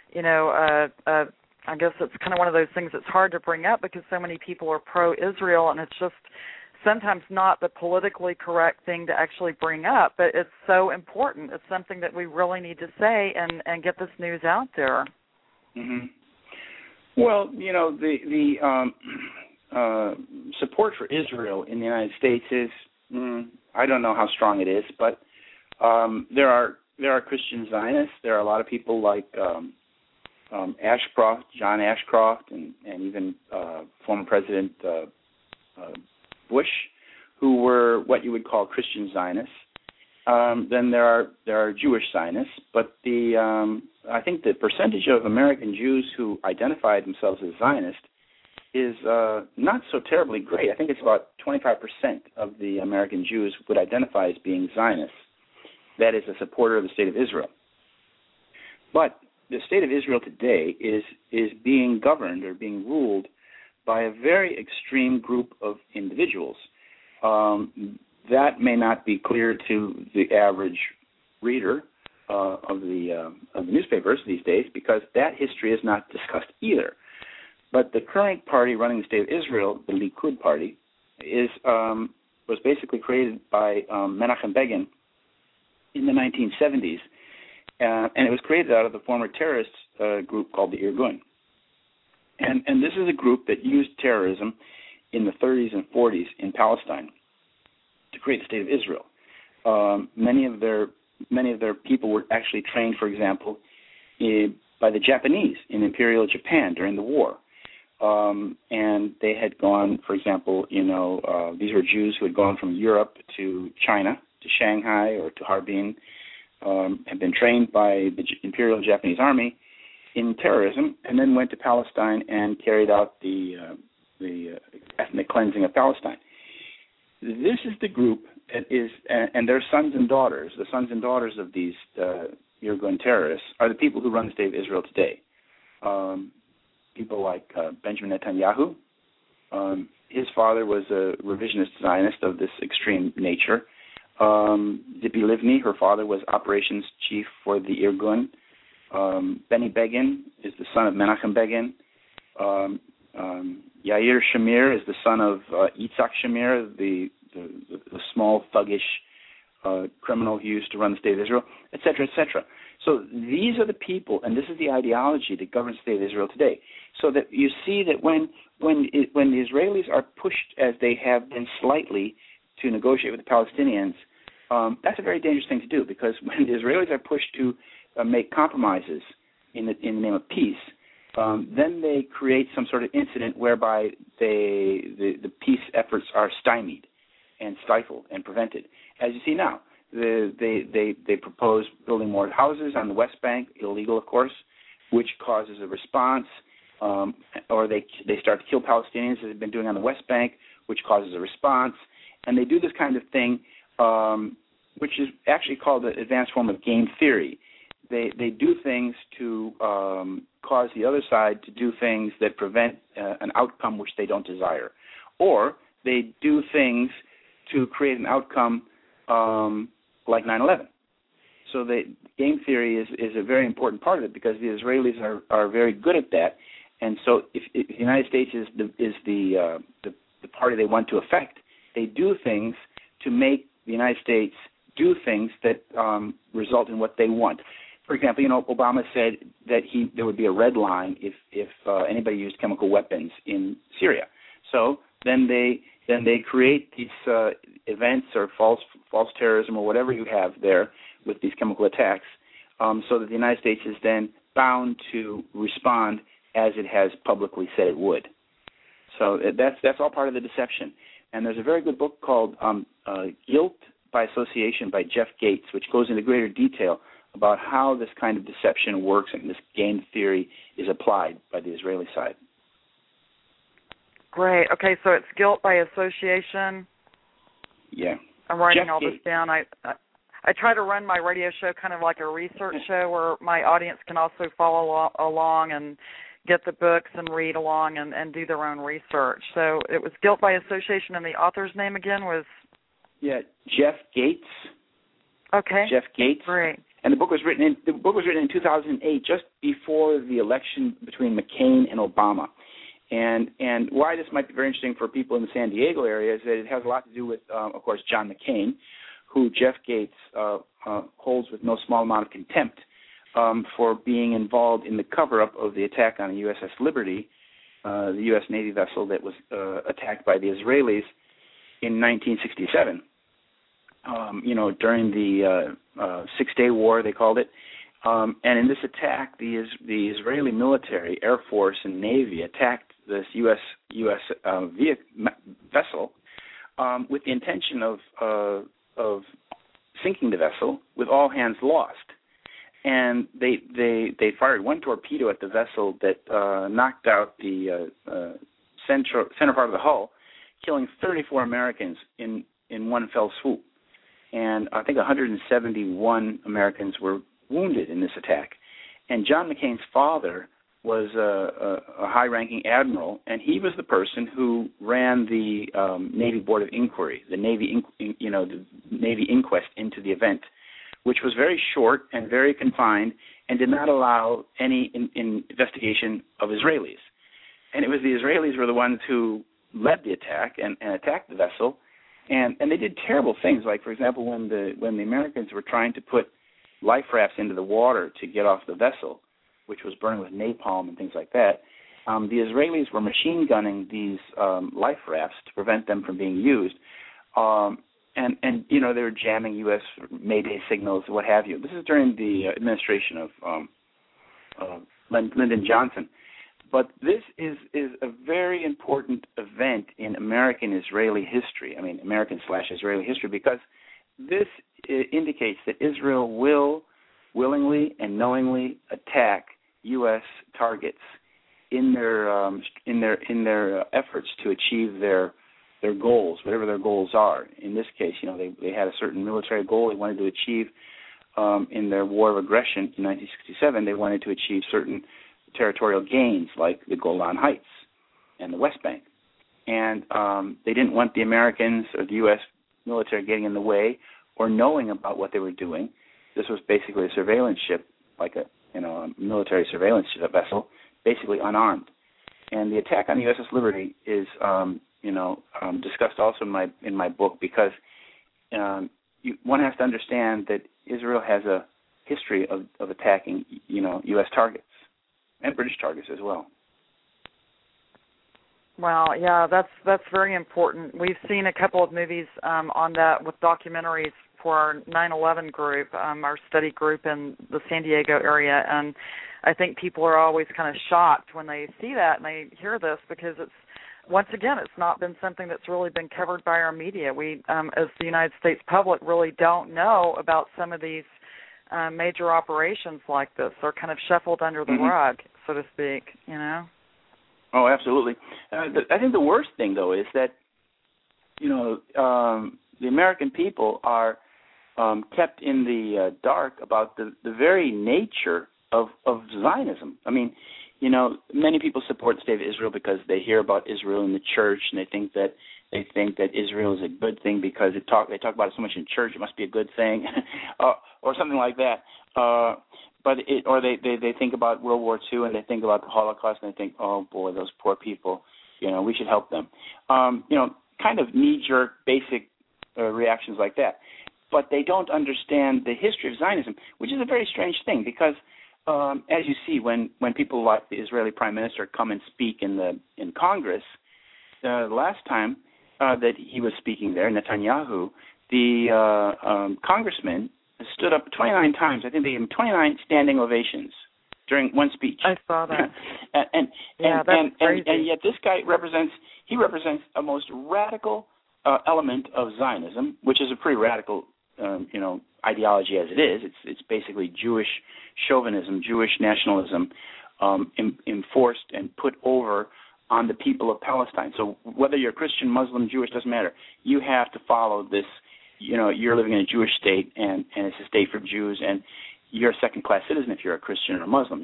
I guess it's kind of one of those things that's hard to bring up because so many people are pro-Israel, and it's just sometimes not the politically correct thing to actually bring up, but it's so important. It's something that we really need to say and get this news out there. Mm-hmm. Well, the support for Israel in the United States is, I don't know how strong it is, but there are Christian Zionists. There are a lot of people like Ashcroft, John Ashcroft, and even former President Bush, who were what you would call Christian Zionists. Then there are Jewish Zionists, but I think the percentage of American Jews who identify themselves as Zionist is not so terribly great. I think it's about 25% of the American Jews would identify as being Zionists. That is, a supporter of the State of Israel. But the State of Israel today is being governed or being ruled by a very extreme group of individuals. That may not be clear to the average reader of the newspapers these days because that history is not discussed either. But the current party running the State of Israel, the Likud party, was basically created by Menachem Begin in the 1970s, and it was created out of the former terrorist group called the Irgun. And this is a group that used terrorism in the 30s and 40s in Palestine to create the State of Israel. Many of their people were actually trained, for example, by the Japanese in Imperial Japan during the war. And they had gone, for example, these were Jews who had gone from Europe to China, to Shanghai or to Harbin, had been trained by the Imperial Japanese Army in terrorism, and then went to Palestine and carried out the ethnic cleansing of Palestine. This is the group that is, and their sons and daughters, the sons and daughters of these Irgun terrorists, are the people who run the State of Israel today. People like Benjamin Netanyahu. His father was a revisionist Zionist of this extreme nature. Zippy Livni, her father was operations chief for the Irgun. Benny Begin is the son of Menachem Begin. Yair Shamir is the son of Yitzhak Shamir, the small thuggish criminal who used to run the State of Israel, et cetera, et cetera. So these are the people, and this is the ideology that governs the State of Israel today. So that you see that when the Israelis are pushed, as they have been slightly, to negotiate with the Palestinians, that's a very dangerous thing to do, because when the Israelis are pushed to make compromises in the name of peace, then they create some sort of incident whereby the peace efforts are stymied and stifled and prevented. As you see now, they propose building more houses on the West Bank, illegal of course, which causes a response, or they start to kill Palestinians as they've been doing on the West Bank, which causes a response. And they do this kind of thing, which is actually called the advanced form of game theory. They do things to cause the other side to do things that prevent an outcome which they don't desire. Or they do things to create an outcome like 9/11. So game theory is a very important part of it, because the Israelis are very good at that. And so if the United States is the party they want to affect, they do things to make the United States do things that result in what they want. For example, Obama said that there would be a red line if anybody used chemical weapons in Syria. So then they create these events or false terrorism or whatever you have there with these chemical attacks, so that the United States is then bound to respond as it has publicly said it would. So that's all part of the deception. And there's a very good book called Guilt by Association by Jeff Gates, which goes into greater detail about how this kind of deception works and this game theory is applied by the Israeli side. Great. Okay, so it's Guilt by Association. Yeah. I'm writing Jeff all Gates. this down. I try to run my radio show kind of like a research show where my audience can also follow along and get the books and read along and do their own research. So it was Guilt by Association, and the author's name again was? Yeah, Jeff Gates. Okay. Jeff Gates. Great. And the book was written in 2008, just before the election between McCain and Obama. And why this might be very interesting for people in the San Diego area is that it has a lot to do with, of course, John McCain, who Jeff Gates holds with no small amount of contempt for being involved in the cover-up of the attack on the USS Liberty, the U.S. Navy vessel that was attacked by the Israelis in 1967. During the Six-Day War, they called it. And in this attack, the Israeli military, Air Force, and Navy attacked this U.S. vessel with the intention of sinking the vessel with all hands lost. And they fired one torpedo at the vessel that knocked out the center part of the hull, killing 34 Americans in one fell swoop. And I think 171 Americans were wounded in this attack. And John McCain's father was a high-ranking admiral, and he was the person who ran the Navy Board of Inquiry, the Navy inquest into the event, which was very short and very confined and did not allow any investigation of Israelis. And it was the Israelis were the ones who led the attack and attacked the vessel, and they did terrible things. Like, for example, when the Americans were trying to put life rafts into the water to get off the vessel, which was burning with napalm and things like that, the Israelis were machine gunning these life rafts to prevent them from being used. And they were jamming U.S. Mayday signals, what have you. This is during the administration of Lyndon Johnson. But this is a very important event in American-Israeli history. I mean, American/Israeli history, because this indicates that Israel will willingly and knowingly attack U.S. targets in their efforts to achieve their goals, whatever their goals are. In this case, they had a certain military goal they wanted to achieve in their war of aggression in 1967. They wanted to achieve certain territorial gains, like the Golan Heights and the West Bank. And they didn't want the Americans or the U.S. military getting in the way or knowing about what they were doing. This was basically a surveillance ship, like a military surveillance vessel, basically unarmed. And the attack on the USS Liberty is discussed also in my book, because one has to understand that Israel has a history of attacking U.S. targets and British targets as well. Wow, yeah, that's very important. We've seen a couple of movies on that with documentaries for our 9/11 group, our study group in the San Diego area, and I think people are always kind of shocked when they see that and they hear this, because it's not been something that's really been covered by our media. We, as the United States public, really don't know about some of these major operations like this. They're kind of shuffled under the rug, so to speak, Oh, absolutely. I think the worst thing, though, is that, the American people are kept in the dark about the very nature of Zionism. I mean, many people support the state of Israel because they hear about Israel in the church, and they think that Israel is a good thing because they talk about it so much in church. It must be a good thing, or something like that. They think about World War II, and they think about the Holocaust, and they think, oh boy, those poor people. We should help them. Kind of knee-jerk, basic reactions like that. But they don't understand the history of Zionism, which is a very strange thing, because as you see, when people like the Israeli Prime Minister come and speak in Congress, the last time that he was speaking there, Netanyahu, the congressman stood up 29 times. I think they gave him 29 standing ovations during one speech. I saw that. and yet this guy represents a most radical element of Zionism, which is a pretty radical ideology as it is. It's basically Jewish chauvinism, Jewish nationalism, enforced and put over on the people of Palestine. So whether you're Christian, Muslim, Jewish, doesn't matter. You have to follow this. You're living in a Jewish state, and it's a state for Jews, and you're a second-class citizen if you're a Christian or a Muslim.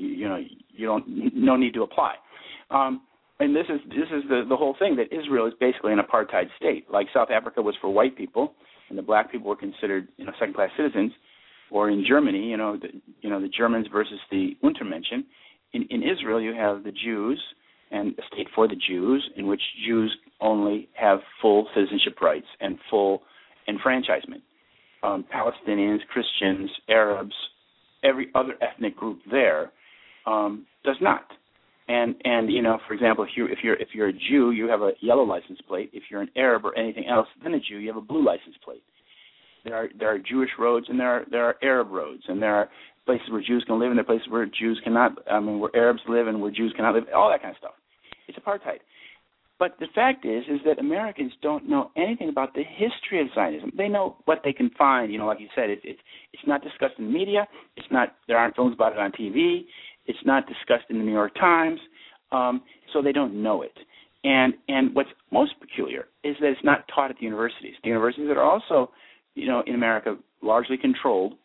No need to apply. And this is the whole thing, that Israel is basically an apartheid state. Like South Africa was for white people, and the black people were considered second-class citizens. Or in Germany, the Germans versus the Untermenschen. In Israel, you have the Jews and a state for the Jews, in which Jews only have full citizenship rights and full enfranchisement. Palestinians, Christians, Arabs, every other ethnic group there does not. And for example, if you're a Jew, you have a yellow license plate. If you're an Arab or anything else than a Jew, you have a blue license plate. There are Jewish roads and there are Arab roads, and there are places where Jews can live and there are places where Jews cannot. Where Arabs live and where Jews cannot live. All that kind of stuff. It's apartheid. But the fact is that Americans don't know anything about the history of Zionism. They know what they can find. Like you said, it's not discussed in the media. It's not. There aren't films about it on TV. It's not discussed in the New York Times. So they don't know it. And what's most peculiar is that it's not taught at the universities. The universities that are also in America, largely controlled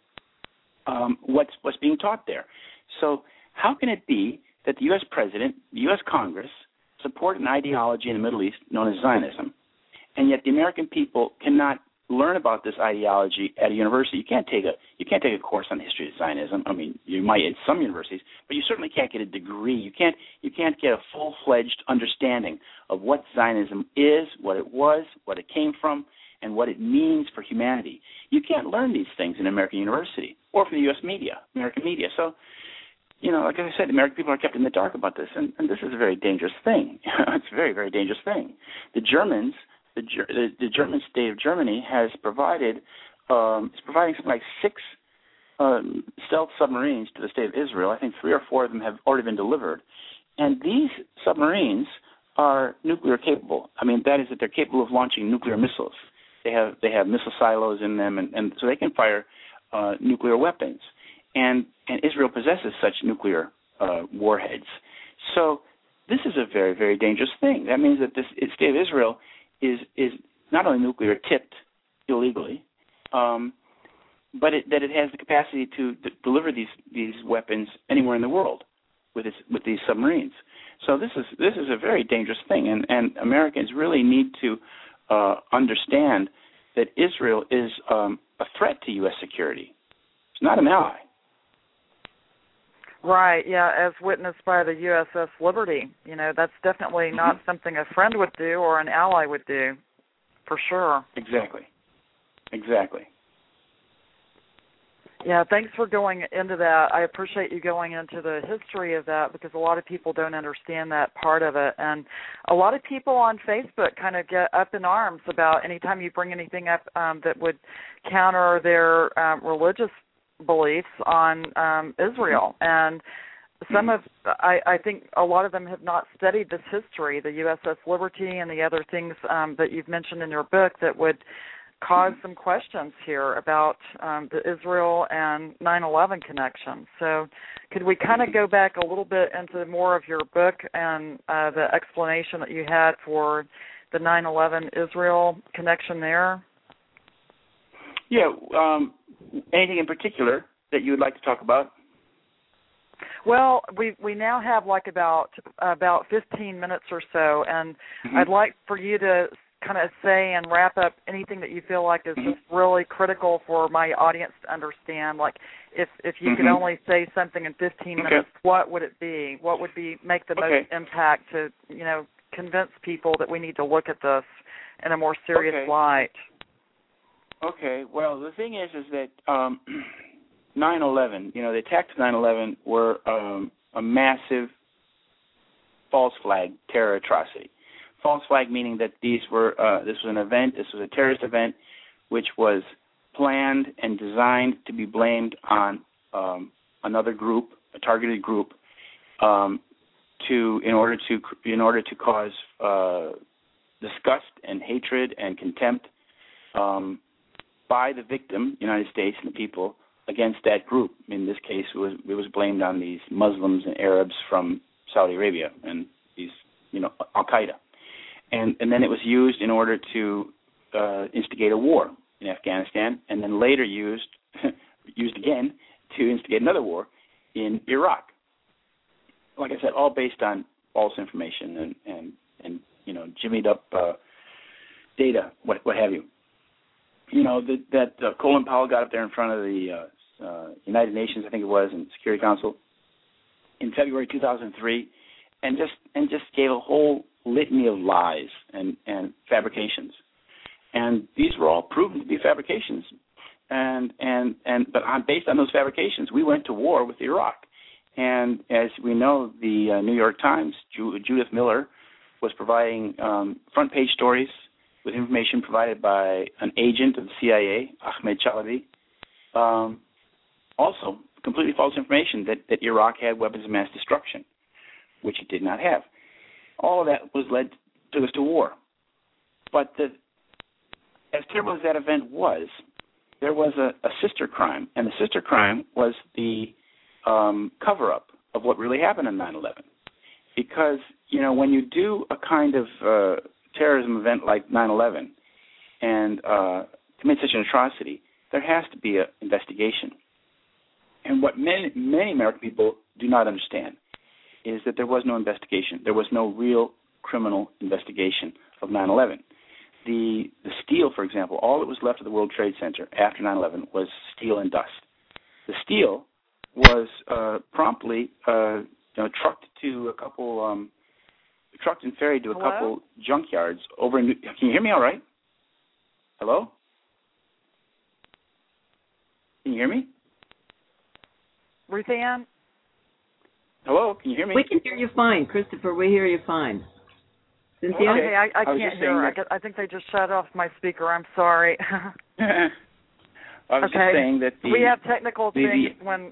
what's being taught there. So how can it be that the U.S. President, the U.S. Congress, support an ideology in the Middle East known as Zionism, and yet the American people cannot learn about this ideology at a university? You can't take a course on the history of Zionism. You might at some universities, but you certainly can't get a degree. You can't get a full-fledged understanding of what Zionism is, what it was, what it came from, and what it means for humanity. You can't learn these things in American university or from the U.S. media, American media. So, like I said, American people are kept in the dark about this, and this is a very dangerous thing. It's a very, very dangerous thing. The Germans, the German state of Germany is providing something like 6 stealth submarines to the state of Israel. I think 3 or 4 of them have already been delivered. And these submarines are nuclear capable. That is that they're capable of launching nuclear missiles. They have missile silos in them, and so they can fire nuclear weapons. And Israel possesses such nuclear warheads. So this is a very, very dangerous thing. That means that the state of Israel is not only nuclear tipped illegally, but that it has the capacity to deliver these weapons anywhere in the world with these submarines. So this is a very dangerous thing, and Americans really need to understand that Israel is a threat to U.S. security. It's not an ally. Right, yeah, as witnessed by the USS Liberty. That's definitely not something a friend would do or an ally would do, for sure. Exactly. Yeah, thanks for going into that. I appreciate you going into the history of that, because a lot of people don't understand that part of it. And a lot of people on Facebook kind of get up in arms about anytime you bring anything up that would counter their religious beliefs on Israel. And some of, I think a lot of them have not studied this history, the USS Liberty and the other things that you've mentioned in your book that would cause some questions here about the Israel and 9/11 connection. So could we kind of go back a little bit into more of your book and the explanation that you had for the 9/11 Israel connection there? Yeah. Anything in particular that you would like to talk about? Well, we now have like about 15 minutes or so, and I'd like for you to kind of say and wrap up anything that you feel like is just really critical for my audience to understand. Like if you could only say something in 15 minutes, what would it be? What would make the most impact to, convince people that we need to look at this in a more serious light? Okay. Well, the thing is that 9/11, the attacks of 9/11 were a massive false flag terror atrocity. False flag meaning that this was a terrorist event which was planned and designed to be blamed on another group, a targeted group, in order to cause disgust and hatred and contempt by the victim, United States and the people, against that group. In this case, it was blamed on these Muslims and Arabs from Saudi Arabia and these, Al-Qaeda. And then it was used in order to instigate a war in Afghanistan, and then later used again to instigate another war in Iraq. Like I said, all based on false information and jimmied up data, what have you. That Colin Powell got up there in front of the United Nations, I think it was, and Security Council in February 2003, and just gave a whole litany of lies and fabrications, and these were all proven to be fabrications, but based on those fabrications, we went to war with Iraq, and as we know, the New York Times, Judith Miller, was providing front page stories with information provided by an agent of the CIA, Ahmed Chalabi. Also, completely false information that Iraq had weapons of mass destruction, which it did not have. All of that took us to war. But as terrible as that event was, there was a sister crime, and the sister crime was the cover-up of what really happened on 9/11. Because, when you do a kind of terrorism event like 9/11 and commit such an atrocity, there has to be an investigation. And what many American people do not understand is that there was no investigation. There was no real criminal investigation of 9/11. The steel, for example, all that was left of the World Trade Center after 9/11 was steel and dust. The steel was promptly trucked and ferried to a couple junkyards over in. Can you hear me all right? Hello? Can you hear me? Ruth Ann? Hello, can you hear me? We can hear you fine, Christopher. We hear you fine. Cynthia? Okay, I can't hear. I think they just shut off my speaker. I'm sorry. I was just saying that we have technical things when.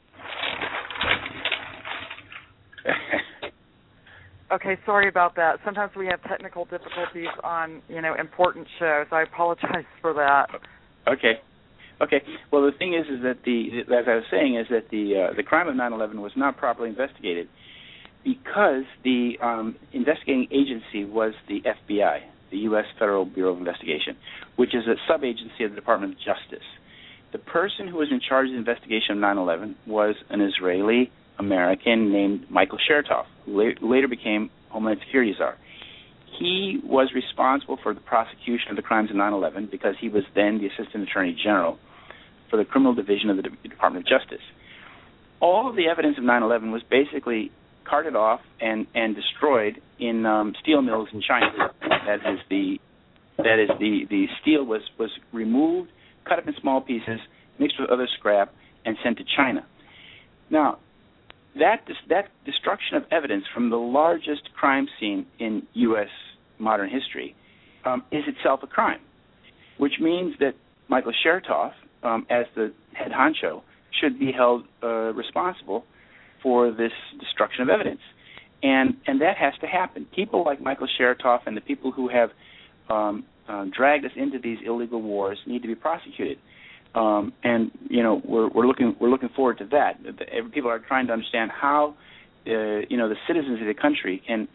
Okay, sorry about that. Sometimes we have technical difficulties on important shows. I apologize for that. Okay. Well, the thing is that as I was saying, is that the crime of 9/11 was not properly investigated because the investigating agency was the FBI, the U.S. Federal Bureau of Investigation, which is a sub-agency of the Department of Justice. The person who was in charge of the investigation of 9/11 was an Israeli-American named Michael Chertoff, who later became Homeland Security Czar. He was responsible for the prosecution of the crimes of 9/11 because he was then the Assistant Attorney General for the Criminal Division of the Department of Justice. All of the evidence of 9/11 was basically carted off and destroyed in steel mills in China. That is the steel was removed, cut up in small pieces, mixed with other scrap, and sent to China. Now, that destruction of evidence from the largest crime scene in U.S. modern history is itself a crime, which means that Michael Chertoff, as the head honcho, should be held responsible for this destruction of evidence. And that has to happen. People like Michael Chertoff and the people who have dragged us into these illegal wars need to be prosecuted. And we're looking forward to that. People are trying to understand how the citizens of the country can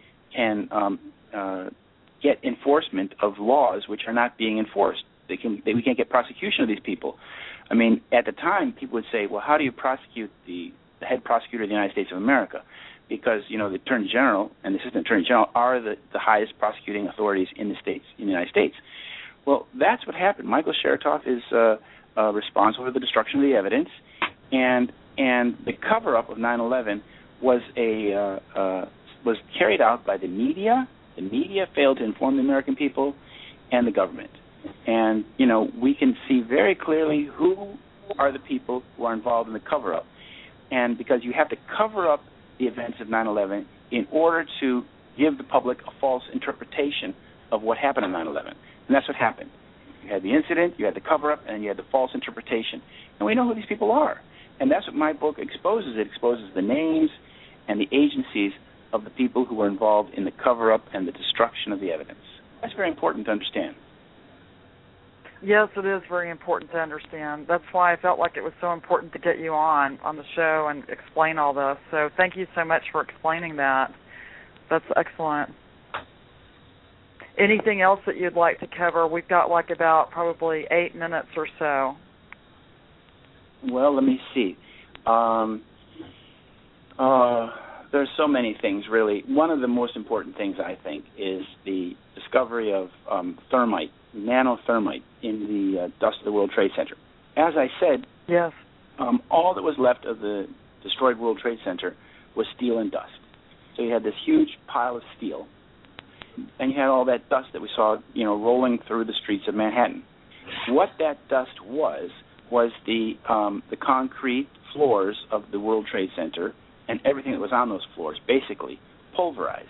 get enforcement of laws which are not being enforced. We can't get prosecution of these people. I mean, at the time, people would say, well, how do you prosecute the head prosecutor of the United States of America? Because, the Attorney General and the Assistant Attorney General are the highest prosecuting authorities in the United States. Well, that's what happened. Michael Chertoff is responsible for the destruction of the evidence, and the cover-up of 9/11 was carried out by the media. The media failed to inform the American people and the government. And, we can see very clearly who are the people who are involved in the cover-up. And because you have to cover up the events of 9/11 in order to give the public a false interpretation of what happened on 9/11. And that's what happened. You had the incident, you had the cover-up, and you had the false interpretation. And we know who these people are. And that's what my book exposes. It exposes the names and the agencies of the people who were involved in the cover-up and the destruction of the evidence. That's very important to understand. Yes, it is very important to understand. That's why I felt like it was so important to get you on the show and explain all this. So thank you so much for explaining that. That's excellent. Anything else that you'd like to cover? We've got probably 8 minutes or so. Well, let me see. There's so many things, really. One of the most important things, I think, is the discovery of thermite, nanothermite, in the dust of the World Trade Center. As I said, yes, all that was left of the destroyed World Trade Center was steel and dust. So you had this huge pile of steel, and you had all that dust that we saw, rolling through the streets of Manhattan. What that dust was the concrete floors of the World Trade Center and everything that was on those floors, basically pulverized.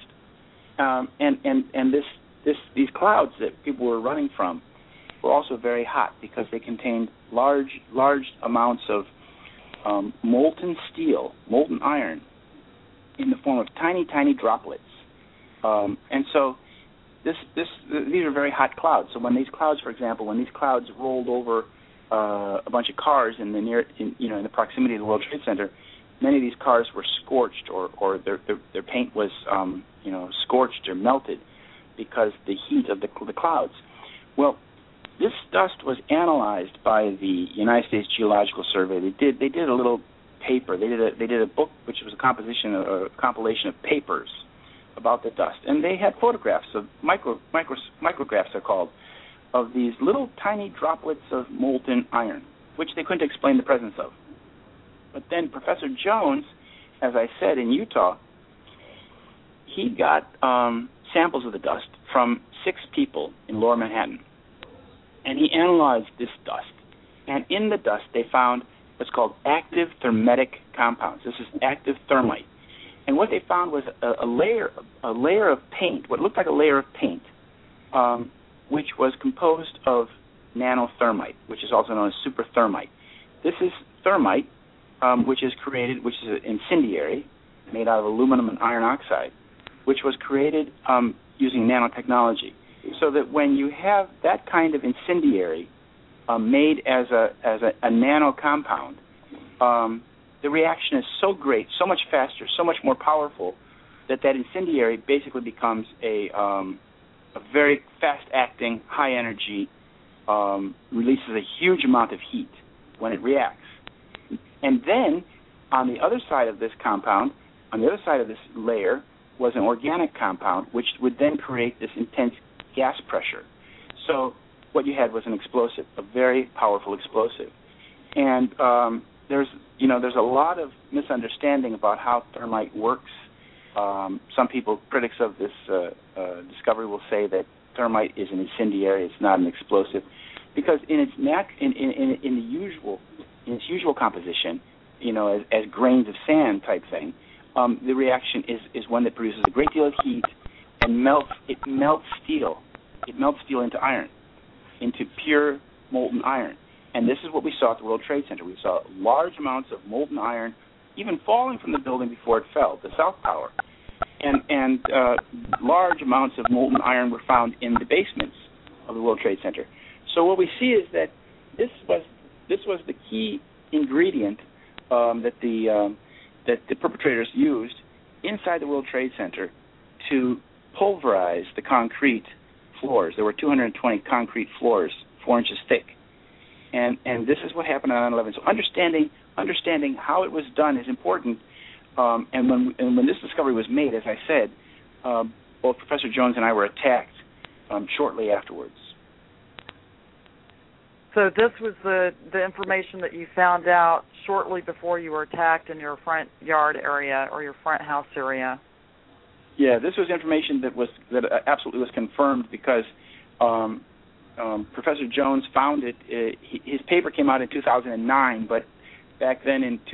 These clouds that people were running from were also very hot because they contained large amounts of molten steel, molten iron, in the form of tiny droplets. And so these are very hot clouds. So when these clouds, for example, rolled over a bunch of cars in the proximity of the World Trade Center, many of these cars were scorched, or their paint was scorched or melted because the heat of the clouds. Well, this dust was analyzed by the United States Geological Survey. They did a little paper. They did a book which was a compilation of papers about the dust, and they had photographs of micrographs they're called, of these little tiny droplets of molten iron, which they couldn't explain the presence of. But then Professor Jones, as I said, in Utah, he got samples of the dust from 6 people in Lower Manhattan, and he analyzed this dust. And in the dust, they found what's called active thermetic compounds. This is active thermite. And what they found was a layer of paint, what looked like a layer of paint, which was composed of nanothermite, which is also known as superthermite. This is thermite, which is an incendiary made out of aluminum and iron oxide, which was created using nanotechnology. So that when you have that kind of incendiary made as a nano compound, the reaction is so great, so much faster, so much more powerful, that incendiary basically becomes a very fast-acting, high-energy, releases a huge amount of heat when it reacts. And then, on the other side of this compound, on the other side of this layer, was an organic compound, which would then create this intense gas pressure. So what you had was an explosive, a very powerful explosive. And there's a lot of misunderstanding about how thermite works. Some people, critics of this discovery, will say that thermite is an incendiary; it's not an explosive, because in its usual composition, as grains of sand type thing, the reaction is one that produces a great deal of heat and melts steel. It melts steel into iron, into pure molten iron. And this is what we saw at the World Trade Center. We saw large amounts of molten iron, even falling from the building before it fell, the South Tower. And large amounts of molten iron were found in the basements of the World Trade Center. So what we see is that this was the key ingredient that the perpetrators used inside the World Trade Center to pulverize the concrete floors. There were 220 concrete floors, 4 inches thick. And this is what happened on 9/11. So understanding how it was done is important. And when this discovery was made, as I said, both Professor Jones and I were attacked shortly afterwards. So this was the information that you found out shortly before you were attacked in your front yard area or your front house area. Yeah, this was information that absolutely was confirmed because Professor Jones found it. His paper came out in 2009, but back then in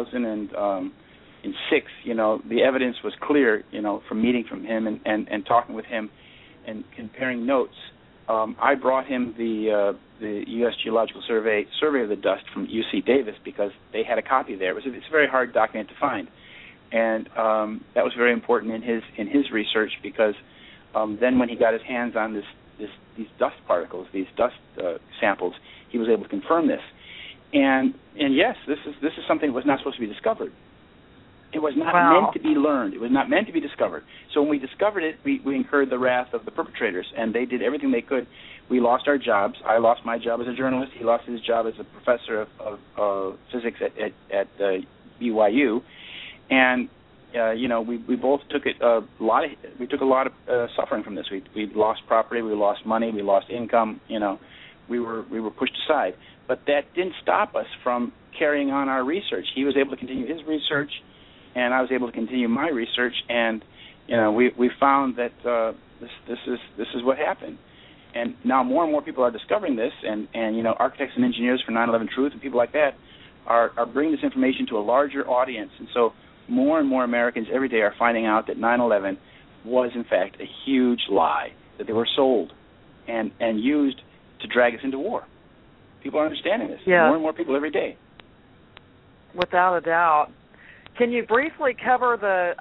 2006, the evidence was clear, from meeting from him and talking with him and comparing notes. I brought him the U.S. Geological Survey of the dust from UC Davis because they had a copy there. It's a very hard document to find, and that was very important in his research because then when he got his hands on these dust particles, these dust samples, he was able to confirm this. And yes, this is something that was not supposed to be discovered. It was not meant to be learned. It was not meant to be discovered. So when we discovered it, we incurred the wrath of the perpetrators, and they did everything they could. We lost our jobs. I lost my job as a journalist. He lost his job as a professor of physics at BYU, and we both took a lot of suffering from this. We lost property, we lost money, we lost income. We were pushed aside, but that didn't stop us from carrying on our research. He was able to continue his research, and I was able to continue my research, and we found that this is what happened. And now more and more people are discovering this, and architects and engineers for 9/11 Truth and people like that are bringing this information to a larger audience. And so more and more Americans every day are finding out that 9/11 was in fact a huge lie, that they were sold and used to drag us into war. People are understanding this. Yes. More and more people every day. Without a doubt. Can you briefly cover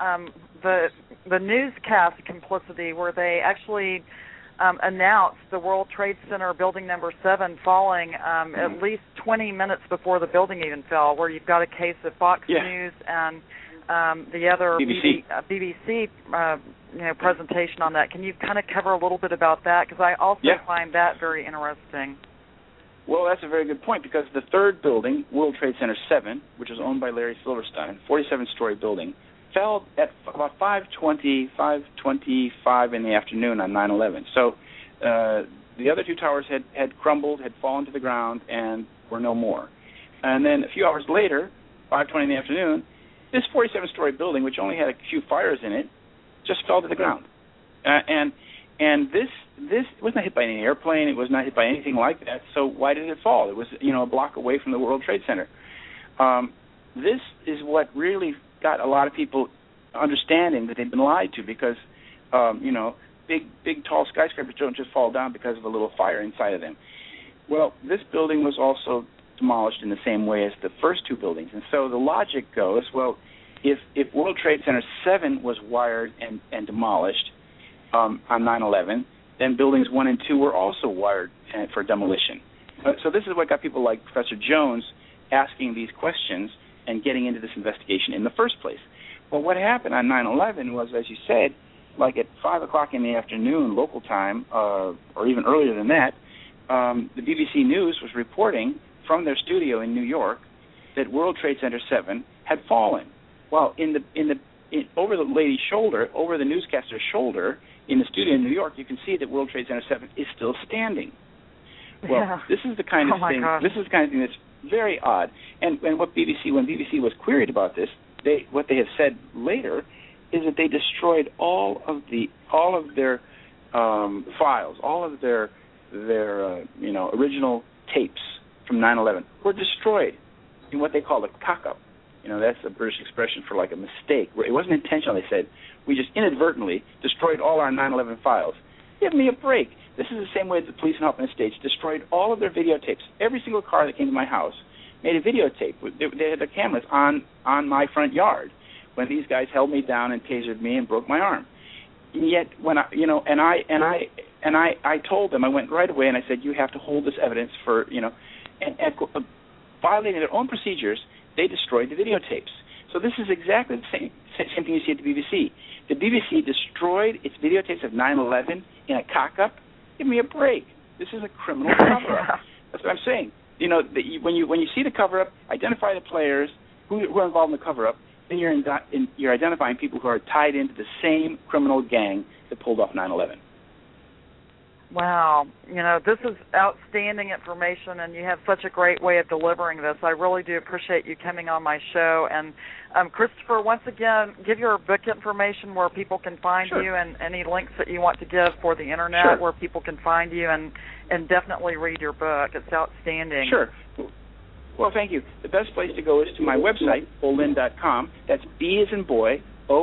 the newscast complicity where they actually announced the World Trade Center building number 7 falling at least 20 minutes before the building even fell, where you've got a case of Fox News and the other BBC presentation on that. Can you kind of cover a little bit about that? Because I also find that very interesting. Well, that's a very good point, because the third building, World Trade Center 7, which was owned by Larry Silverstein, 47-story building, fell at about 5:25 in the afternoon on 9/11. So the other two towers had crumbled, had fallen to the ground, and were no more. And then a few hours later, 5:20 in the afternoon, this 47-story building, which only had a few fires in it, just fell to the ground. And this was not hit by any airplane. It was not hit by anything like that. So why did it fall? It was a block away from the World Trade Center. This is what really got a lot of people understanding that they'd been lied to, because big tall skyscrapers don't just fall down because of a little fire inside of them. Well, this building was also demolished in the same way as the first two buildings, and so the logic goes, well, if World Trade Center 7 was wired and demolished on 9/11, then buildings 1 and 2 were also wired for demolition. So this is what got people like Professor Jones asking these questions and getting into this investigation in the first place. Well, what happened on 9/11 was, as you said, like at 5 o'clock in the afternoon local time, or even earlier than that, the BBC News was reporting from their studio in New York that World Trade Center 7 had fallen. Well, over the lady's shoulder, over the newscaster's shoulder in the studio in New York, you can see that World Trade Center 7 is still standing. Well, this is the kind of thing. This is the kind of thing that's very odd. And when BBC was queried about this, what they have said later is that they destroyed all of their files, all of their original tapes from 9/11 were destroyed in what they call a cock-up. That's a British expression for like a mistake. It wasn't intentional, they said. We just inadvertently destroyed all our 9/11 files. Give me a break. This is the same way that the police in Hoffman Estates destroyed all of their videotapes. Every single car that came to my house made a videotape. They had their cameras on my front yard when these guys held me down and tasered me and broke my arm. And yet, when I told them, I went right away and I said, you have to hold this evidence for, and violating their own procedures, they destroyed the videotapes. So this is exactly the same thing you see at the BBC. The BBC destroyed its videotapes of 9/11 in a cock-up. Give me a break. This is a criminal cover-up. That's what I'm saying. When you see the cover-up, identify the players who are involved in the cover-up, then you're identifying people who are tied into the same criminal gang that pulled off 9/11. Wow. This is outstanding information, and you have such a great way of delivering this. I really do appreciate you coming on my show. And Christopher, once again, give your book information where people can find you, and any links that you want to give for the Internet where people can find you, and definitely read your book. It's outstanding. Sure. Well, thank you. The best place to go is to my website, Bollyn.com. That's B as in boy,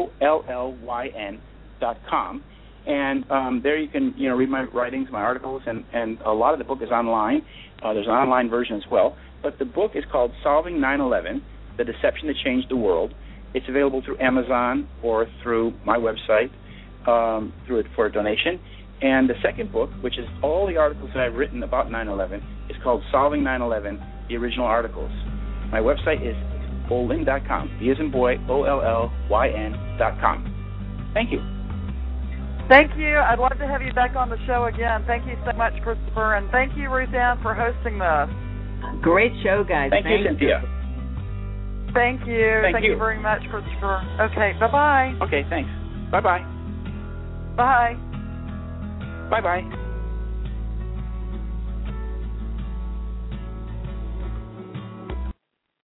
OLLYN.com. And there you can read my writings, my articles, and a lot of the book is online. There's an online version as well. But the book is called Solving 9/11, The Deception That Changed the World. It's available through Amazon or through my website for a donation. And the second book, which is all the articles that I've written about 9/11, is called Solving 9/11, The Original Articles. My website is BeAsInBoyOllyn.com. B as in boy, OLLYN.com. Thank you. Thank you. I'd love to have you back on the show again. Thank you so much, Christopher, and thank you, Ruth Ann, for hosting this. Great show, guys. Thank you, Cynthia. Thank you. Thank you very much, Christopher. Okay, bye-bye. Okay, thanks. Bye-bye. Bye. Bye-bye.